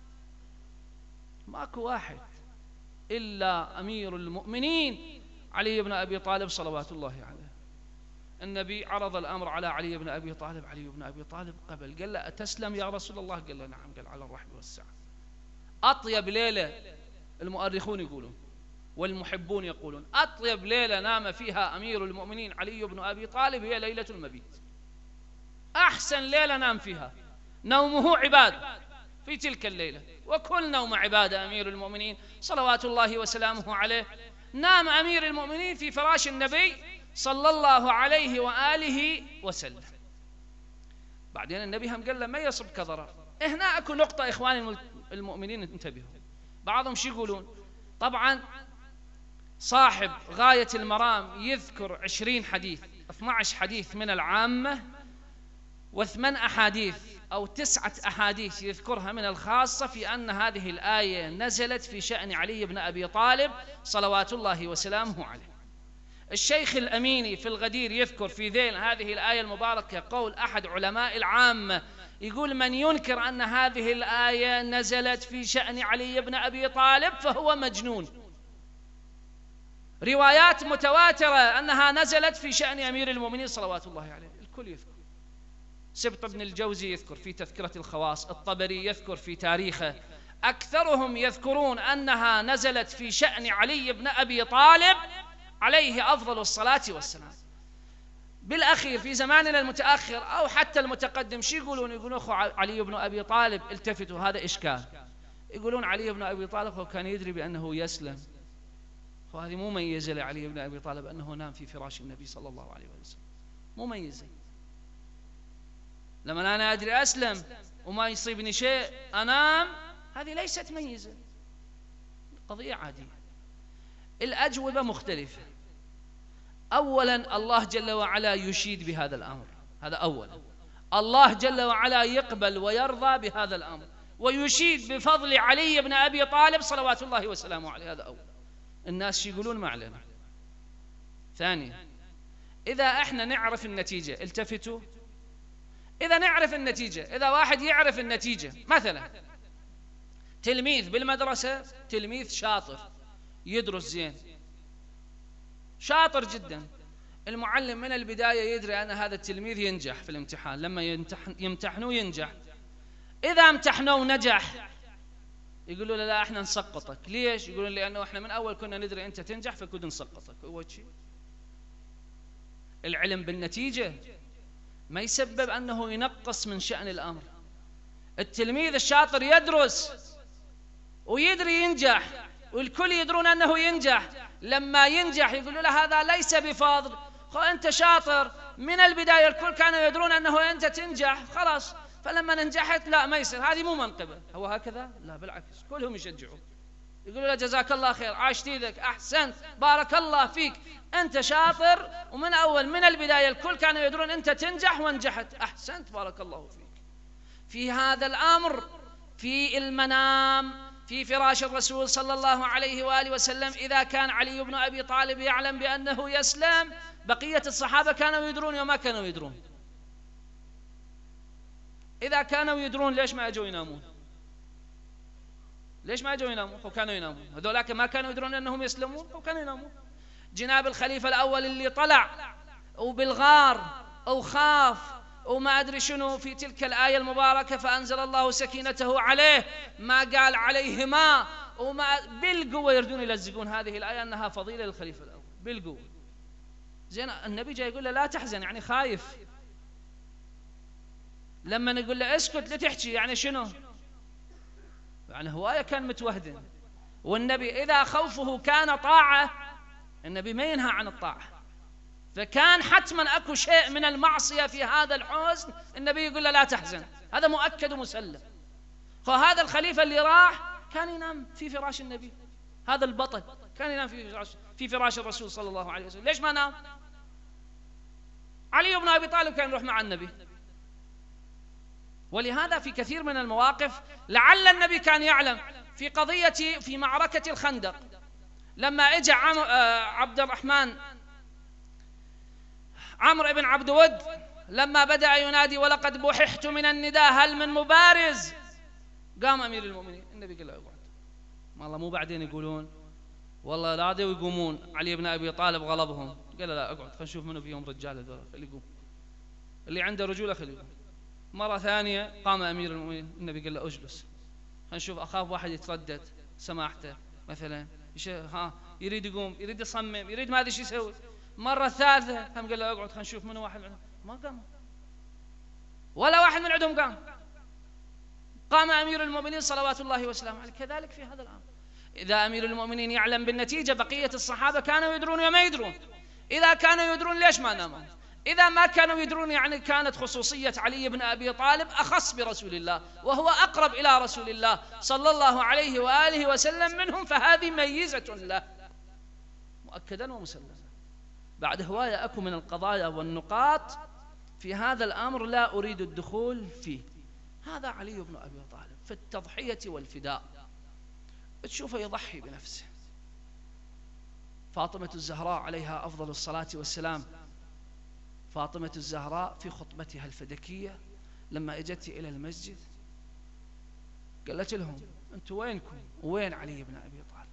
ماكو واحد إلا أمير المؤمنين علي بن أبي طالب صلوات الله عليه. النبي عرض الأمر على علي بن أبي طالب، علي بن أبي طالب قبل، قال له أتسلم يا رسول الله؟ قال له نعم. قال على الرحب والسعة. أطيب ليلة المؤرخون يقولون والمحبون يقولون أطيب ليلة نام فيها أمير المؤمنين علي بن أبي طالب هي ليلة المبيت. أحسن ليلة نام فيها، نومه عباد في تلك الليلة، وكل نوم عبادة أمير المؤمنين صلوات الله وسلامه عليه. نام أمير المؤمنين في فراش النبي صلى الله عليه وآله وسلم. بعدين النبي هم قال له ما يصبك ضرر. هنا أكو نقطة إخواني المؤمنين انتبهوا. بعضهم شو يقولون؟ طبعا صاحب غاية المرام يذكر 20 حديث، 12 حديث من العامة و8 أحاديث أو 9 أحاديث يذكرها من الخاصة في أن هذه الآية نزلت في شأن علي بن أبي طالب صلوات الله وسلامه عليه. الشيخ الأميني في الغدير يذكر في ذيل هذه الآية المباركة قول أحد علماء العامة، يقول من ينكر أن هذه الآية نزلت في شأن علي بن أبي طالب فهو مجنون. روايات متواترة أنها نزلت في شأن أمير المؤمنين صلوات الله عليه، الكل يذكر. سبط بن الجوزي يذكر في تذكرة الخواص، الطبري يذكر في تاريخه، أكثرهم يذكرون أنها نزلت في شأن علي بن أبي طالب عليه أفضل الصلاة والسلام. بالأخير في زماننا المتأخر أو حتى المتقدم شو يقولون؟ يقولون أخو علي بن أبي طالب، التفتوا هذا إشكال، يقولون علي بن أبي طالب هو كان يدري بأنه يسلم، وهذه مو ميزة لعلي بن أبي طالب أنه نام في فراش النبي صلى الله عليه وسلم، مو ميزة. لما أنا أدري أسلم وما يصيبني شيء أنام، هذه ليست ميزة، قضية عادية. الأجوبة مختلفة. أولا الله جل وعلا يشيد بهذا الأمر، هذا أولا. الله جل وعلا يقبل ويرضى بهذا الأمر، ويشيد بفضل علي بن أبي طالب صلوات الله وسلامه عليه. هذا أول. الناس يقولون ما علينا. ثانيا، إذا احنا نعرف النتيجة، التفتوا، إذا نعرف النتيجة، إذا واحد يعرف النتيجة، مثلا تلميذ بالمدرسة، تلميذ شاطر يدرس زين، شاطر جدا، المعلم من البداية يدري أن هذا التلميذ ينجح في الامتحان، لما يمتحنوه ينجح. إذا امتحنوه ونجح يقولوا له لا احنا نسقطك. ليش؟ يقولون لأنه احنا من أول كنا ندري أنت تنجح فكنا نسقطك. هو شيء. العلم بالنتيجة ما يسبب أنه ينقص من شأن الأمر. التلميذ الشاطر يدرس ويدري ينجح، والكل يدرون أنه ينجح، لما ينجح يقولوا له هذا ليس بفضل، أنت شاطر من البداية، الكل كانوا يدرون أنه أنت تنجح، خلاص، فلما نجحت لا ما يصير، هذه مو منقبة. هو هكذا؟ لا بالعكس، كلهم يشجعون، يقولوا له جزاك الله خير، عاشت ايدك، أحسنت، بارك الله فيك، أنت شاطر، ومن أول من البداية الكل كانوا يدرون أنت تنجح ونجحت، أحسنت، بارك الله فيك. في هذا الأمر، في المنام، في فراش الرسول صلى الله عليه وآله وسلم، إذا كان علي بن أبي طالب يعلم بأنه يسلم، بقية الصحابة كانوا يدرون وما كانوا يدرون. إذا كانوا يدرون ليش ما أجوا ينامون؟ ليش ما أجوا ينامون؟ هو كانوا ينامون. هذولاك ما كانوا يدرون أنهم يسلمون، هو كانوا ينامون. جناب الخليفة الأول اللي طلع وبالغار أو خاف وما أدري شنو، في تلك الآية المباركة فأنزل الله سكينته عليه، ما قال عليهما، وما بالقوة يردون يلزقون هذه الآية أنها فضيلة للخليفة الأول بالقوة. زين، النبي جاي يقول له لا تحزن، يعني خايف. لما نقول له اسكت لا تحكي، يعني شنو؟ يعني هواية كان متوهدن. والنبي إذا خوفه كان طاعة، النبي ما ينهى عن الطاعة، فكان حتما أكو شيء من المعصية في هذا الحزن، النبي يقول له لا تحزن، هذا مؤكد ومسلم. فهذا الخليفة اللي راح كان ينام في فراش النبي، هذا البطل كان ينام في فراش الرسول صلى الله عليه وسلم. ليش ما نام؟ علي بن أبي طالب كان يروح مع النبي. ولهذا في كثير من المواقف لعل النبي كان يعلم، في قضية في معركة الخندق، لما اجى عبد الرحمن عمرو بن عبد ود، لما بدأ ينادي ولقد بححت من النداء هل من مبارز، قام أمير المؤمنين، النبي قال له اقعد. والله مو بعدين يقولون والله نادوا ويقومون علي بن أبي طالب غلبهم، قال له لا اقعد، خلينا نشوف منو فيهم رجال هذول، خليه يقوم، اللي عنده رجوله خليه يقوم. مرة ثانية قام أمير المؤمنين، النبي قال له اجلس، خلينا نشوف، أخاف واحد يتردد سماحته مثلا، يريد يقوم، يريد يصمم، يريد ما أدري شو يسوي. مرة ثالثة هم قال له اقعد، خلينا نشوف منو واحد منهم، ما قام ولا واحد من عندهم قام أمير المؤمنين صلوات الله وسلامه عليه. كذلك في هذا الأمر، إذا أمير المؤمنين يعلم بالنتيجة، بقية الصحابة كانوا يدرون وما يدرون. إذا كانوا يدرون ليش ما ناموا؟ إذا ما كانوا يدرون يعني كانت خصوصية علي بن أبي طالب أخص برسول الله، وهو أقرب إلى رسول الله صلى الله عليه وآله وسلم منهم، فهذه ميزة له مؤكدا ومسلما. بعد هواية أكو من القضايا والنقاط في هذا الأمر لا أريد الدخول فيه. هذا علي بن أبي طالب في التضحية والفداء، تشوفه يضحي بنفسه. فاطمة الزهراء عليها أفضل الصلاة والسلام، فاطمة الزهراء في خطبتها الفدكية لما اجت إلى المسجد قالت لهم أنتم وينكم وين علي بن أبي طالب؟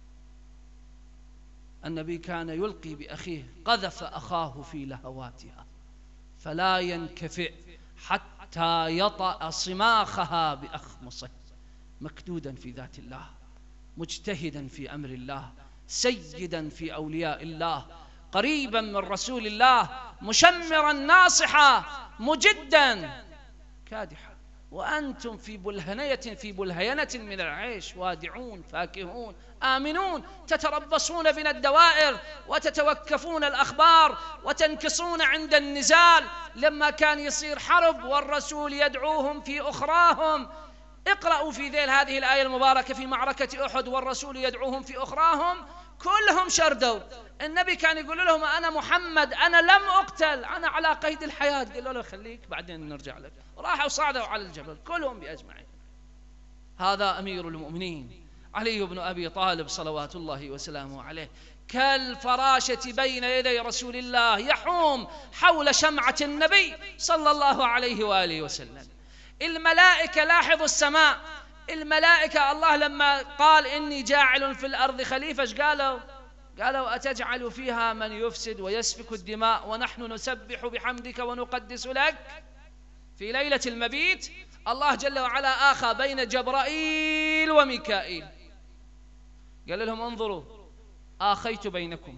النبي كان يلقي بأخيه، قذف أخاه في لهواتها فلا ينكفئ حتى يطأ صماخها بأخمصه، مكدودا في ذات الله، مجتهدا في أمر الله، سيدا في أولياء الله، قريبا من رسول الله، مشمرا ناصحا، مجدا كادحا، وأنتم في بلهينة من العيش، وادعون فاكهون آمنون، تتربصون بنا الدوائر وتتوكفون الأخبار وتنكصون عند النزال. لما كان يصير حرب والرسول يدعوهم في أخراهم، اقرأوا في ذيل هذه الآية المباركة في معركة أحد والرسول يدعوهم في أخراهم، كلهم شردوا. النبي كان يقول لهم أنا محمد، أنا لم أقتل، أنا على قيد الحياة. قالوا له خليك بعدين نرجع لك. راحوا صعدوا على الجبل كلهم بأجمعين. هذا أمير المؤمنين علي بن أبي طالب صلوات الله وسلامه عليه، كالفراشة بين يدي رسول الله، يحوم حول شمعة النبي صلى الله عليه وآله وسلم. الملائكة، لاحظوا السماء، الملائكة الله لما قال إني جاعل في الأرض خليفة، ايش قالوا؟ قالوا أتجعل فيها من يفسد ويسفك الدماء ونحن نسبح بحمدك ونقدس لك. في ليلة المبيت الله جل وعلا آخى بين جبرائيل وميكائيل، قال لهم انظروا آخيت بينكما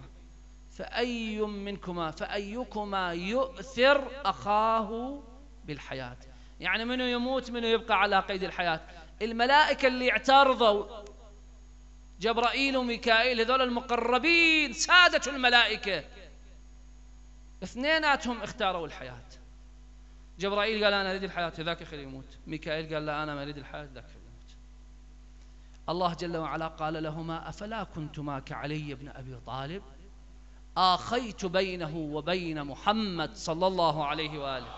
فأيكما يؤثر أخاه بالحياة. يعني منو يموت منو يبقى على قيد الحياة. الملائكة اللي اعترضوا جبرائيل وميكائيل، هذول المقربين سادة الملائكة، اثنيناتهم اختاروا الحياة. جبرائيل قال أنا أريد الحياة، ذاك خليه يموت. ميكائيل قال لا أنا ما أريد الحياة، ذاك خليه يموت. الله جل وعلا قال لهما أفلا كنتما كعلي بن أبي طالب آخيت بينه وبين محمد صلى الله عليه وآله،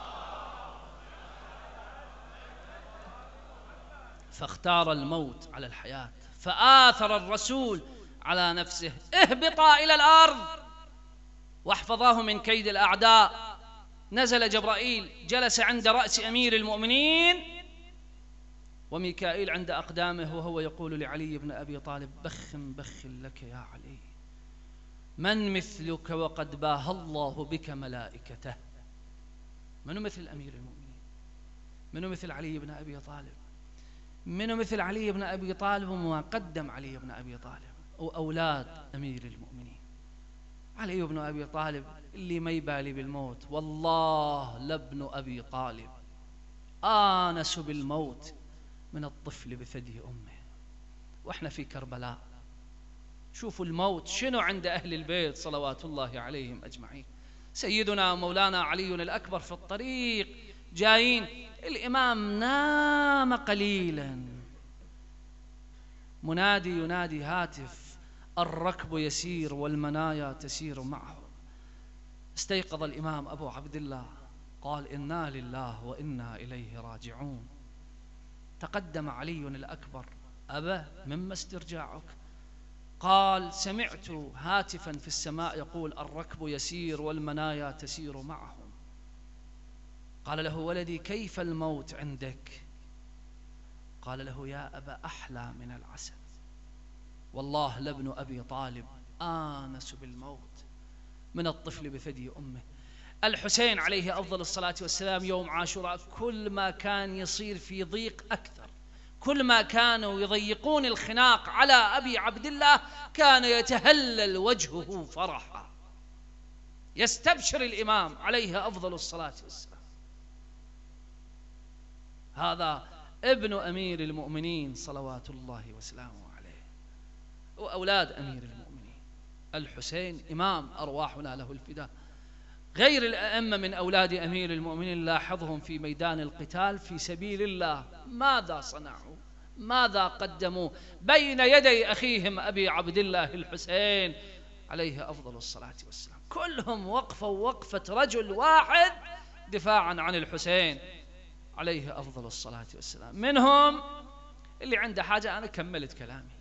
فاختار الموت على الحياة، فآثر الرسول على نفسه. اهبطا إلى الأرض واحفظاه من كيد الأعداء. نزل جبرائيل جلس عند رأس أمير المؤمنين، وميكائيل عند أقدامه، وهو يقول لعلي بن أبي طالب بخ لك يا علي، من مثلك وقد باهى الله بك ملائكته. منو مثل أمير المؤمنين؟ منو مثل علي بن أبي طالب؟ منو مثل علي بن أبي طالب وما قدم علي بن أبي طالب وأولاد أمير المؤمنين؟ علي بن أبي طالب اللي ما يبالي بالموت، والله لابن أبي طالب آنس بالموت من الطفل بثدي أمه. وإحنا في كربلاء شوفوا الموت شنو عند أهل البيت صلوات الله عليهم أجمعين. سيدنا مولانا علي الأكبر في الطريق جايين، الإمام نام قليلا، منادي ينادي هاتف الركب يسير والمنايا تسير معه. استيقظ الإمام أبو عبد الله قال إنا لله وإنا إليه راجعون. تقدم علي الأكبر أبا مما استرجاعك؟ قال سمعت هاتفا في السماء يقول الركب يسير والمنايا تسير معهم. قال له ولدي كيف الموت عندك؟ قال له يا أبا أحلى من العسل، والله لابن أبي طالب آنس بالموت من الطفل بثدي أمه. الحسين عليه أفضل الصلاة والسلام يوم عاشوراء كل ما كان يصير في ضيق أكثر، كل ما كانوا يضيقون الخناق على أبي عبد الله كان يتهلل وجهه فرحا، يستبشر الإمام عليه أفضل الصلاة والسلام. هذا ابن أمير المؤمنين صلوات الله وسلامه عليه، وأولاد أمير المؤمنين الحسين إمام أرواحنا له الفداء. غير الأئمة من أولاد أمير المؤمنين لاحظهم في ميدان القتال في سبيل الله ماذا صنعوا، ماذا قدموا بين يدي أخيهم أبي عبد الله الحسين عليه أفضل الصلاة والسلام. كلهم وقفوا وقفة رجل واحد دفاعا عن الحسين عليه أفضل الصلاة والسلام. منهم اللي عنده حاجة أنا كملت كلامي.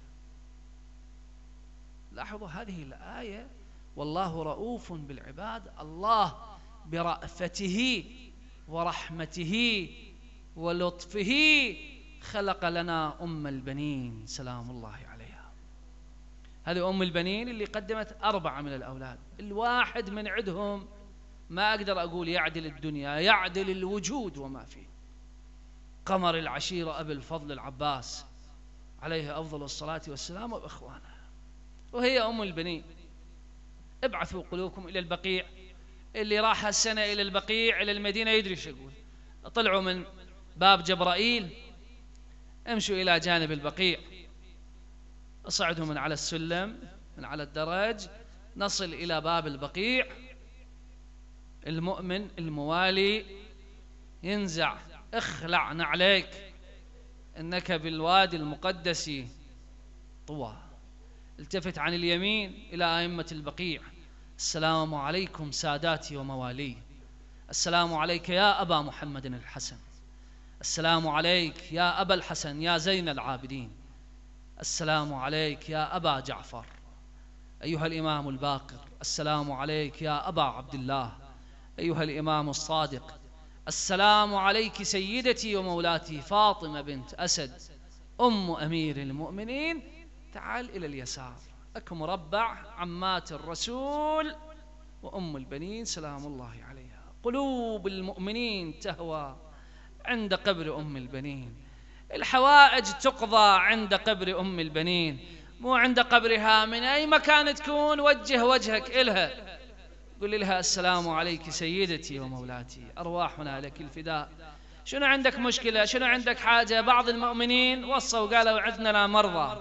لاحظوا هذه الآية والله رؤوف بالعباد. الله برأفته ورحمته ولطفه خلق لنا أم البنين سلام الله عليها. هذه أم البنين اللي قدمت 4 من الأولاد، الواحد من عندهم ما أقدر أقول يعدل الدنيا، يعدل الوجود وما فيه. قمر العشيرة أبي الفضل العباس عليه أفضل الصلاة والسلام وإخوانه، وهي أم البنين. ابعثوا قلوبكم إلى البقيع. اللي راح السنة إلى البقيع إلى المدينة يدري شو يقول. طلعوا من باب جبرائيل امشوا إلى جانب البقيع، اصعدوا من على السلم من على الدرج، نصل إلى باب البقيع. المؤمن الموالي ينزع اخلع نعليك إنك بالوادي المقدس طوى. التفت عن اليمين إلى أئمة البقيع: السلام عليكم ساداتي وموالي، السلام عليك يا أبا محمد الحسن، السلام عليك يا أبا الحسن يا زين العابدين، السلام عليك يا أبا جعفر أيها الإمام الباقر، السلام عليك يا أبا عبد الله أيها الإمام الصادق، السلام عليك سيدتي ومولاتي فاطمة بنت أسد أم أمير المؤمنين. تعال إلى اليسار، أكو مربع عمات الرسول وأم البنين سلام الله عليها. قلوب المؤمنين تهوى عند قبر أم البنين، الحوائج تقضى عند قبر أم البنين، مو عند قبرها. من أي مكان تكون وجه وجهك إلها، قل لها: السلام عليك سيدتي ومولاتي، أرواحنا لك الفداء. شنو عندك مشكلة؟ شنو عندك حاجة؟ بعض المؤمنين وصوا وقالوا: عندنا مرضى،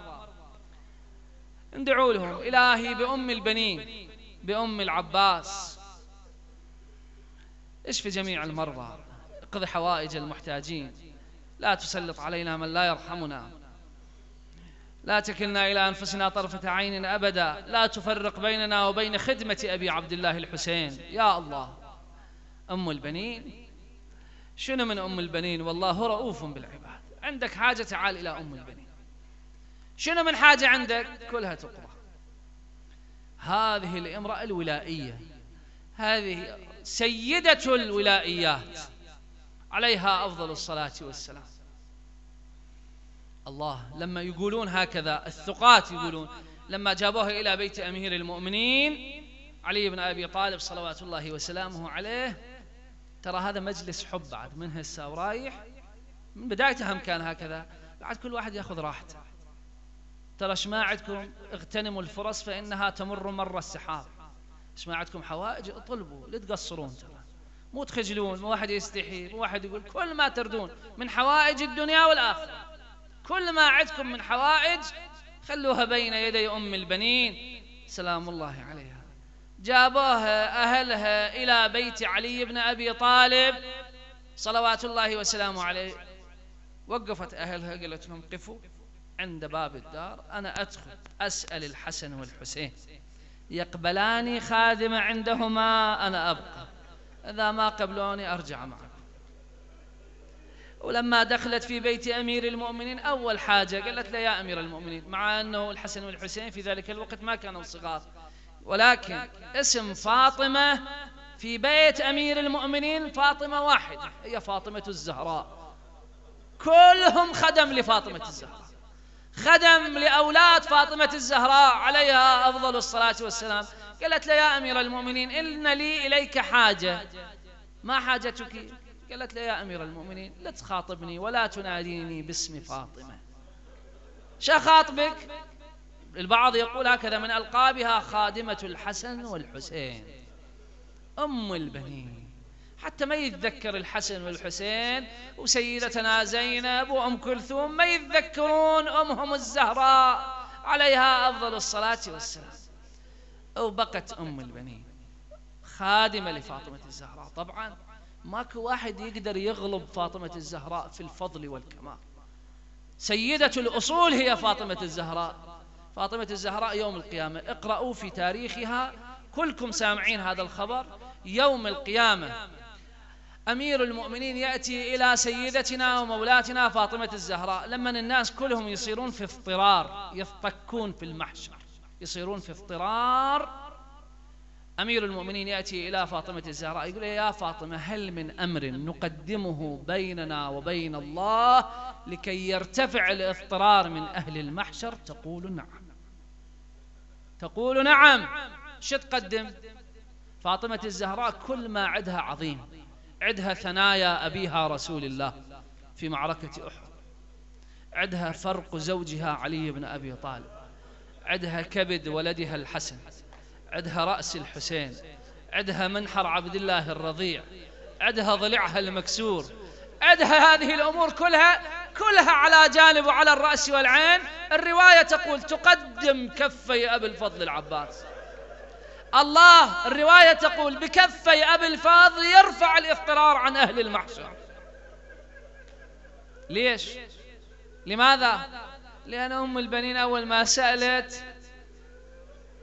ندعو لهم. إلهي بأم البنين، بأم العباس، اشف جميع المرضى، اقض حوائج المحتاجين، لا تسلط علينا من لا يرحمنا، لا تكلنا إلى أنفسنا طرفة عين أبدا، لا تفرق بيننا وبين خدمة أبي عبد الله الحسين يا الله. أم البنين، شنو من أم البنين؟ والله رؤوف بالعباد. عندك حاجة تعال إلى أم البنين، شنو من حاجة عندك كلها تقضى. هذه الامرأة الولائية، هذه سيدة الولائيات، عليها أفضل الصلاة والسلام. الله لما يقولون هكذا الثقات، يقولون لما جابوها إلى بيت أمير المؤمنين علي بن أبي طالب صلوات الله وسلامه عليه، ترى هذا مجلس حب بعد من هسه ورايح، من بدايته هم كان هكذا، بعد كل واحد يأخذ راحته. ترى ايش ما عندكم اغتنموا الفرص فإنها تمر مر السحاب، ايش ما عندكم حوائج اطلبوا، لا تقصرون، ترى مو تخجلون، مو واحد يستحي، مو واحد يقول. كل ما تردون من حوائج الدنيا والآخرة، كل ما عندكم من حوائج خلوها بين يدي أم البنين سلام الله عليها. جابوها أهلها إلى بيت علي بن أبي طالب صلوات الله وسلامه عليه، وقفت أهلها قالت لهم: قفوا عند باب الدار، أنا أدخل أسأل الحسن والحسين، يقبلاني خادمة عندهما أنا أبقى، إذا ما قبلوني أرجع معكم. ولما دخلت في بيت أمير المؤمنين أول حاجة قالت له: يا أمير المؤمنين، مع أنه الحسن والحسين في ذلك الوقت ما كانوا صغار، ولكن اسم فاطمة في بيت أمير المؤمنين فاطمة واحدة، هي فاطمة الزهراء، كلهم خدم لفاطمة الزهراء، خدم لأولاد فاطمة الزهراء عليها أفضل الصلاة والسلام. قالت له: يا أمير المؤمنين، إن لي إليك حاجة. ما حاجتك؟ قالت له: يا أمير المؤمنين، لا تخاطبني ولا تناديني باسم فاطمة. شخاطبك؟ البعض يقول هكذا من ألقابها: خادمة الحسن والحسين، أم البنين، حتى ما يتذكر الحسن والحسين وسيدتنا زينب وأم كلثوم، ما يتذكرون أمهم الزهراء عليها أفضل الصلاة والسلام. وبقت أم البنين خادمة لفاطمة الزهراء. طبعا ماكو واحد يقدر يغلب فاطمة الزهراء في الفضل والكمال، سيدة الأصول هي فاطمة الزهراء. فاطمة الزهراء يوم القيامة اقرأوا في تاريخها، كلكم سامعين هذا الخبر، يوم القيامة أمير المؤمنين يأتي إلى سيدتنا ومولاتنا فاطمة الزهراء، لما الناس كلهم يصيرون في اضطرار، يفتكون في المحشر، يصيرون في اضطرار، أمير المؤمنين يأتي إلى فاطمة الزهراء يقول: يا فاطمة، هل من أمر نقدمه بيننا وبين الله لكي يرتفع الاضطرار من أهل المحشر؟ تقول: نعم. تقول: نعم. شو تقدم؟ فاطمة الزهراء كل ما عدها عظيم، عدها ثنايا أبيها رسول الله في معركة أحد، عدها فرق زوجها علي بن أبي طالب، عدها كبد ولدها الحسن، عدها رأس الحسين، عدها منحر عبد الله الرضيع، عدها ضلعها المكسور، عدها هذه الأمور كلها على جانب وعلى الرأس والعين. الرواية تقول: تقدم كفي أبي الفضل العباس. الله الرواية تقول: بكفي أبي الفضل يرفع الاضطرار عن أهل المحشر. ليش؟ لماذا؟ لأن أم البنين أول ما سألت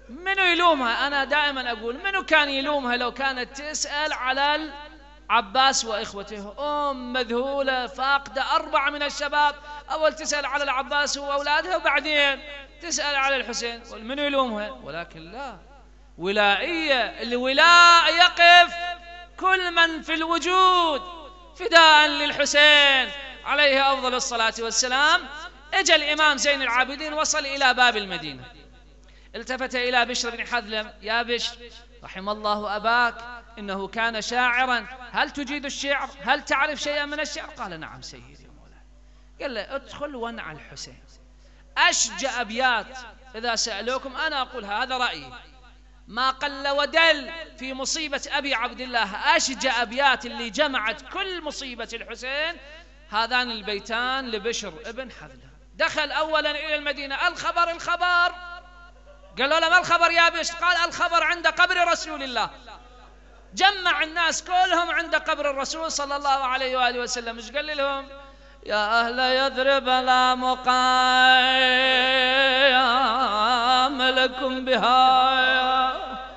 منو يلومها؟ أنا دائما أقول منو كان يلومها لو كانت تسأل على العباس وإخوته؟ مذهولة فاقدة 4 من الشباب، أول تسأل على العباس وأولادها وبعدين تسأل على الحسين، منو يلومها؟ ولكن لا، ولائية، الولاء يقف كل من في الوجود فداء للحسين عليه أفضل الصلاة والسلام. اجى الإمام زين العابدين وصل إلى باب المدينة، التفت إلى بشر بن حذلم: يا بشر، رحم الله أباك، إنه كان شاعرا، هل تجيد الشعر؟ هل تعرف شيئا من الشعر؟ قال: نعم سيدي مولاي. قال له: ادخل وانع الحسين. أشجع أبيات إذا سألوكم أنا أقول هذا رأيي، ما قل ودل في مصيبة أبي عبد الله، أشجع أبيات اللي جمعت كل مصيبة الحسين هذان البيتان لبشر ابن حذلم. دخل أولا إلى المدينة: الخبر. قالوا له: ما الخبر يا بشر؟ قال: الخبر عند قبر رسول الله. جمع الناس كلهم عند قبر الرسول صلى الله عليه وآله وسلم. ايش قال لهم؟ يا أهل يثرب لا مقام لكم بها.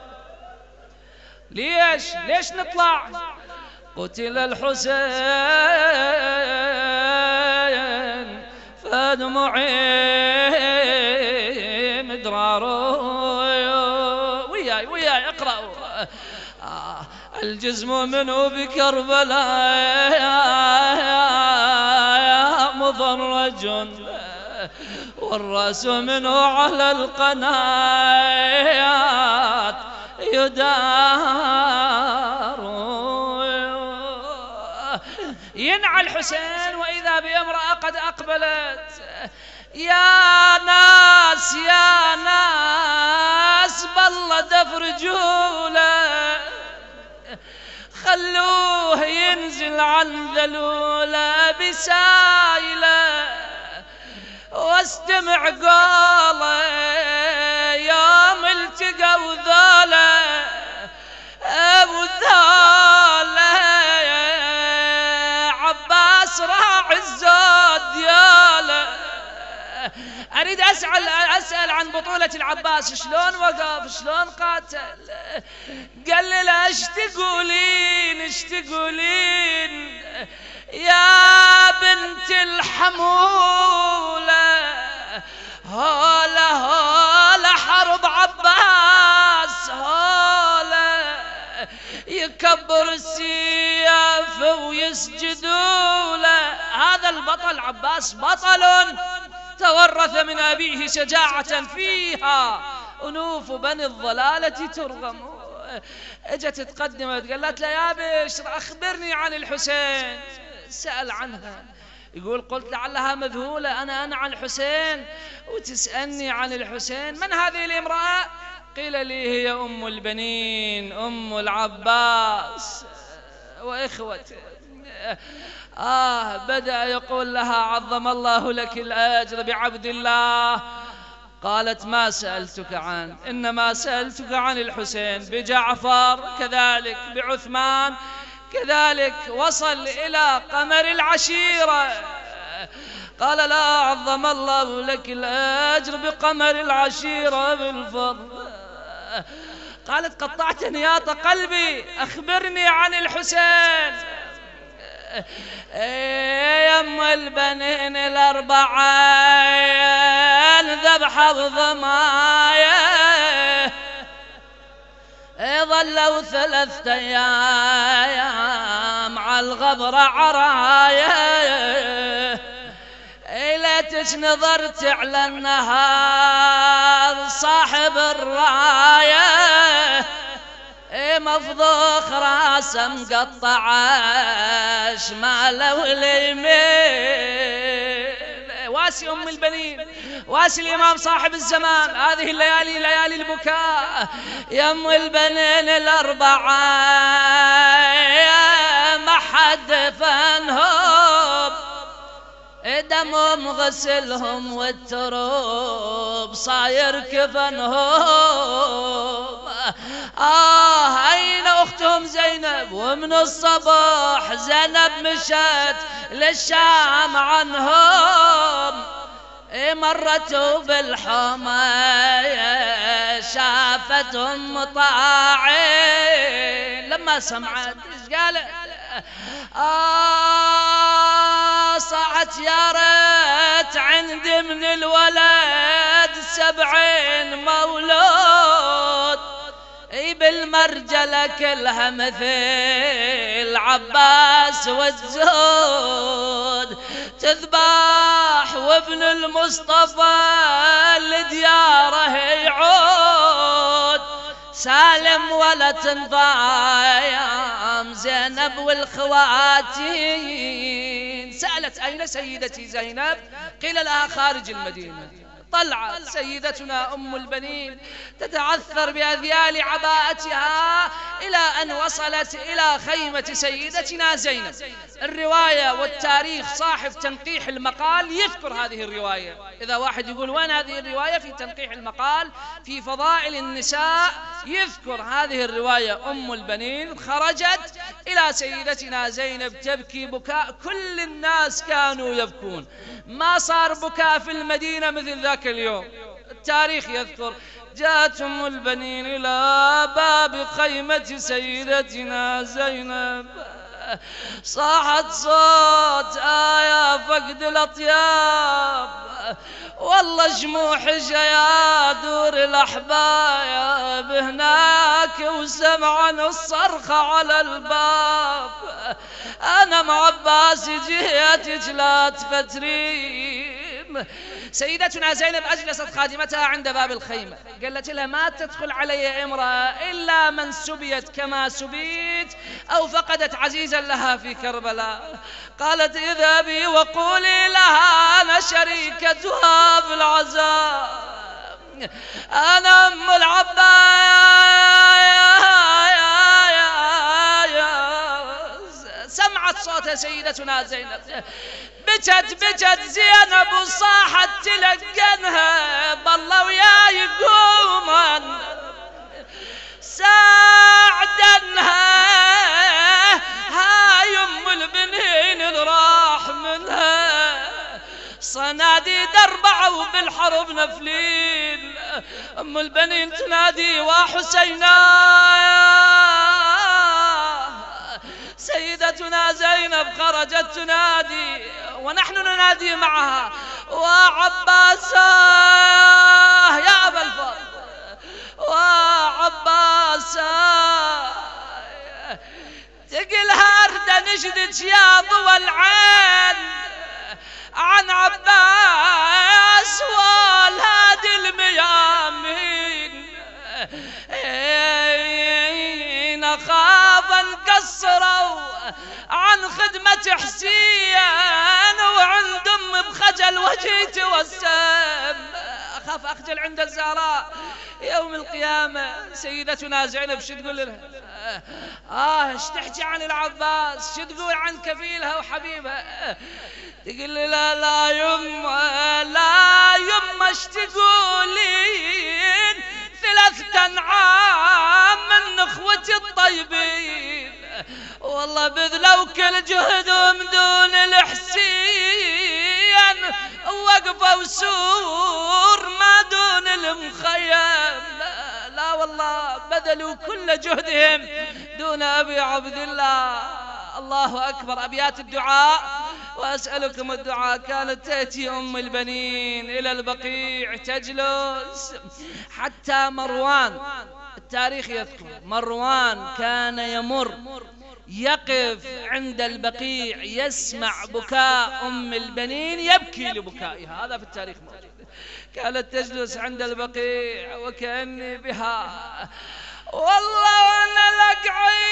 ليش نطلع؟ قتل الحسين فدمعي مدراره. وياي اقرأوا: الجسم منه بكربلاء مضرج، والرأس منه على القنايات يدار. ينعى الحسين وإذا بامرأة قد أقبلت: يا ناس بالله دفرجوا له، خلوه ينزل عن ذلوله بسايله، واستمع قوله يوم التقوا ذوله ابو ذوله عباس راعي الزود دياله. أريد أسأل عن بطولة العباس، شلون وقف، شلون قاتل؟ قال له: ايش تقولين يا بنت الحمولة؟ هولا حرب عباس، هولا يكبر السياف ويسجدوا له. هذا البطل عباس بطل تورث من أبيه شجاعة فيها أنوف بني الضلالة ترغم. اجت تقدمت قالت له: يا بشر أخبرني عن الحسين. سأل عنها، يقول: قلت لعلها مذهولة، أنا عن الحسين وتسألني عن الحسين؟ من هذه الامرأة؟ قيل لي: هي أم البنين، أم العباس وإخوته. بدأ يقول لها: عظم الله لك الأجر بعبد الله. قالت: ما سألتك عنه، إنما سألتك عن الحسين. بجعفر كذلك، بعثمان كذلك، وصل إلى قمر العشيرة. قال: لا، عظم الله لك الأجر بقمر العشيرة بالفضل. قالت: قطعت نياط قلبي، أخبرني عن الحسين. يم البنين الأربعين ذبح بضمايه، ظلوا 3 أيام على الغبر عرايه. ليتش نظرت على النهار صاحب الرايه، مفضوخ راسه مقطعه شماله واليمين. واسي أم البنين، واسي الإمام صاحب الزمان. هذه الليالي ليالي البكاء. يا أم البنين الأربعة ما حد فنهم، دمهم غسلهم والتراب صاير كفنهم. أين أختهم زينب؟ ومن الصباح زينب مشت للشام عنهم. مرتوا بالحمى شافت أم طاعين لما سمعت ايش قالت؟ صاحت يا ريت عندي من الولد 70 مولود، بالمرجلة كلها مثل عباس والزود، تذبح وابن المصطفى لدياره يعود، سالم ولا تنفايم زينب والخواتين. سألت أين سيدتي زينب؟ قيل لها خارج المدينة. طلعت سيدتنا أم البنين تتعثر بأذيال عباءتها إلى أن وصلت إلى خيمة سيدتنا زينب. الرواية والتاريخ صاحب تنقيح المقال يذكر هذه الرواية. إذا واحد يقول وين هذه الرواية؟ في تنقيح المقال في فضائل النساء يذكر هذه الرواية. أم البنين خرجت إلى سيدتنا زينب تبكي بكاء كل الناس كانوا يبكون، ما صار بكاء في المدينة مثل ذاك اليوم. التاريخ يذكر جاءت أم البنين إلى باب خيمة سيدتنا زينب، صاحت صوت يا فقد الأطياب، والله جموح يا دور الأحباب هناك، وسمعا الصرخة على الباب، أنا مع عباس جيتك لا تفترين. سيدتنا زينب أجلست خادمتها عند باب الخيمة، قالت لها ما تدخل علي امرأة إلا من سبيت كما سبيت أو فقدت عزيزا لها في كربلاء. قالت اذهبي وقولي لها أنا شريكتها في العذاب، أنا أم العباس. سمعت صوت سيدتنا زينب، بجت زينب وصاحت تلقنها بالله وياي قوما ساعدنها، هاي ام البنين راح منها صناديد 4 وبالحرب نفلين. ام البنين تنادي وحسينا، سيدتنا زينب خرجت تنادي ونحن ننادي معها وعباسا يا أبا الفضل وعباسا، تقلها أرد نشدك يا ضوى العين عن عباس والهادي الميامين، أخاف انقصروا عن خدمة حسين وعند أم بخجل وجيت والسم، أخاف أخجل عند الزهراء يوم القيامة. سيدتنا زينب شو تقول لها؟ ايش تحكي عن العباس؟ شو تقول عن كفيلها وحبيبها؟ تقول لي لا يما ايش تقولين؟ 3 عام من اخوتي الطيبين والله بذلوا كل جهدهم دون الحسين، وقفوا سور ما دون المخيم. لا والله بذلوا كل جهدهم دون أبي عبد الله. الله أكبر. أبيات الدعاء وأسألكم الدعاء. كانت تأتي أم البنين إلى البقيع تجلس حتى مروان، التاريخ يذكر مروان كان يمر يقف عند البقيع يسمع بكاء أم البنين يبكي لبكائها، هذا في التاريخ موجود. كانت تجلس عند البقيع وكأني بها والله وانا لك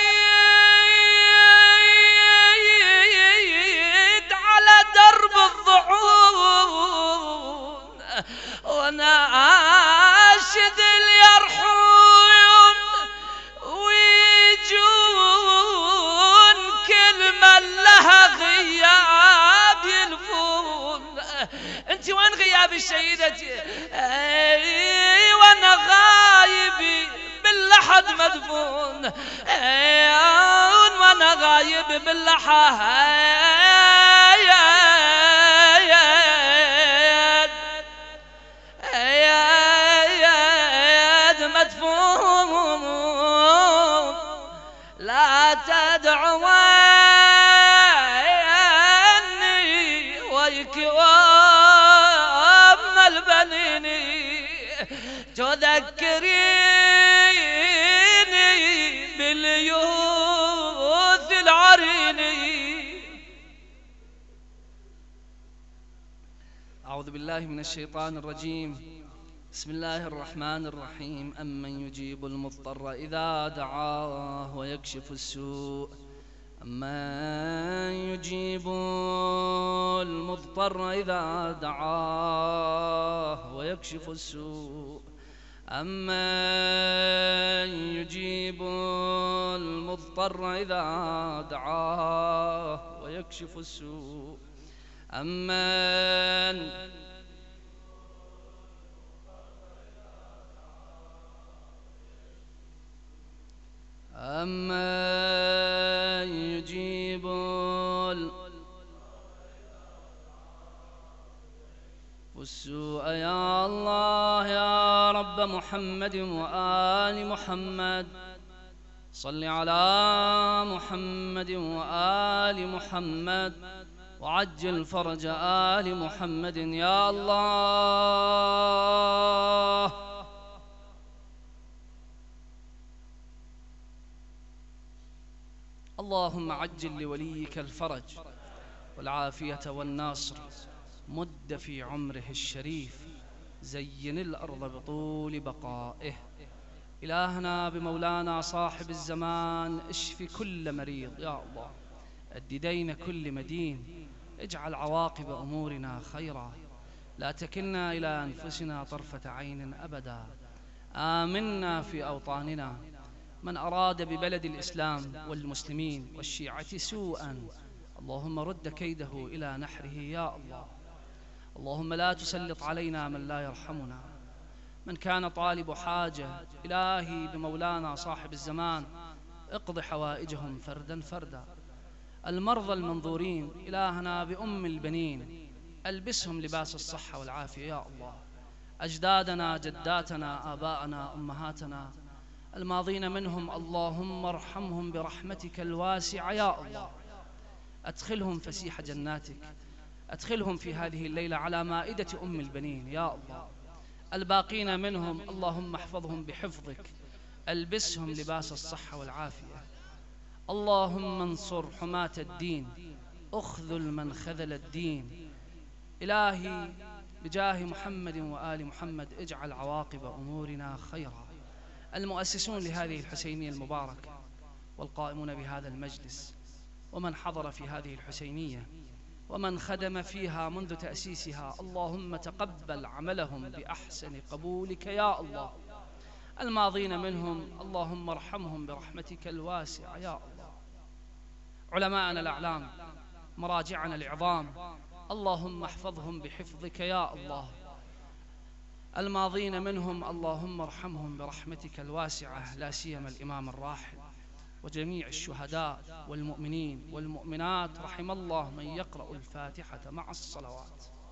عيد على درب الضعون، وانا اشد اليرحون ويجون كل من لها غياب يلفون. انت وين غياب السيدتي؟ وانا غايبي باللحد مدفون، وانا غايب باللحد ويك وام البنين تذكريني باليوث العريني. أعوذ بالله من الشيطان الرجيم. بسم الله الرحمن الرحيم. أمن يجيب المضطر إذا دعاه ويكشف السوء أمن يجيب المضطر إذا دعاه ويكشف السوء أمن يجيب المضطر إذا دعاه ويكشف السوء أمن يجيب السوء. يا الله يا رب محمد وآل محمد صل على محمد وآل محمد وعجل فرج آل محمد. يا الله اللهم عجل لوليك الفرج والعافية والنصر، مد في عمره الشريف، زين الأرض بطول بقائه. إلهنا بمولانا صاحب الزمان اشف كل مريض يا الله، أد دين كل مدين، اجعل عواقب أمورنا خيرا، لا تكلنا إلى أنفسنا طرفة عين أبدا. آمنا في أوطاننا، من أراد ببلد الإسلام والمسلمين والشيعة سوءا اللهم رد كيده إلى نحره يا الله. اللهم لا تسلط علينا من لا يرحمنا. من كان طالب حاجة إلهي بمولانا صاحب الزمان اقض حوائجهم فردا فردا. المرضى المنظورين إلهنا بأم البنين ألبسهم لباس الصحة والعافية يا الله. أجدادنا جداتنا آباءنا أمهاتنا الماضين منهم اللهم ارحمهم برحمتك الواسعة يا الله. أدخلهم فسيح جناتك، أدخلهم في هذه الليلة على مائدة أم البنين يا الله. الباقين منهم اللهم احفظهم بحفظك، ألبسهم لباس الصحة والعافية. اللهم انصر حماة الدين، أخذل من خذل الدين. إلهي بجاه محمد وآل محمد اجعل عواقب أمورنا خيرا. المؤسسون لهذه الحسينية المباركة والقائمون بهذا المجلس ومن حضر في هذه الحسينية ومن خدم فيها منذ تأسيسها اللهم تقبل عملهم بأحسن قبولك يا الله. الماضين منهم اللهم ارحمهم برحمتك الواسعة يا الله. علماءنا الأعلام، مراجعنا العظام، اللهم احفظهم بحفظك يا الله. الماضين منهم اللهم ارحمهم برحمتك الواسعة، لا سيما الإمام الراحل وجميع الشهداء والمؤمنين والمؤمنات. رحم الله من يقرأ الفاتحة مع الصلوات.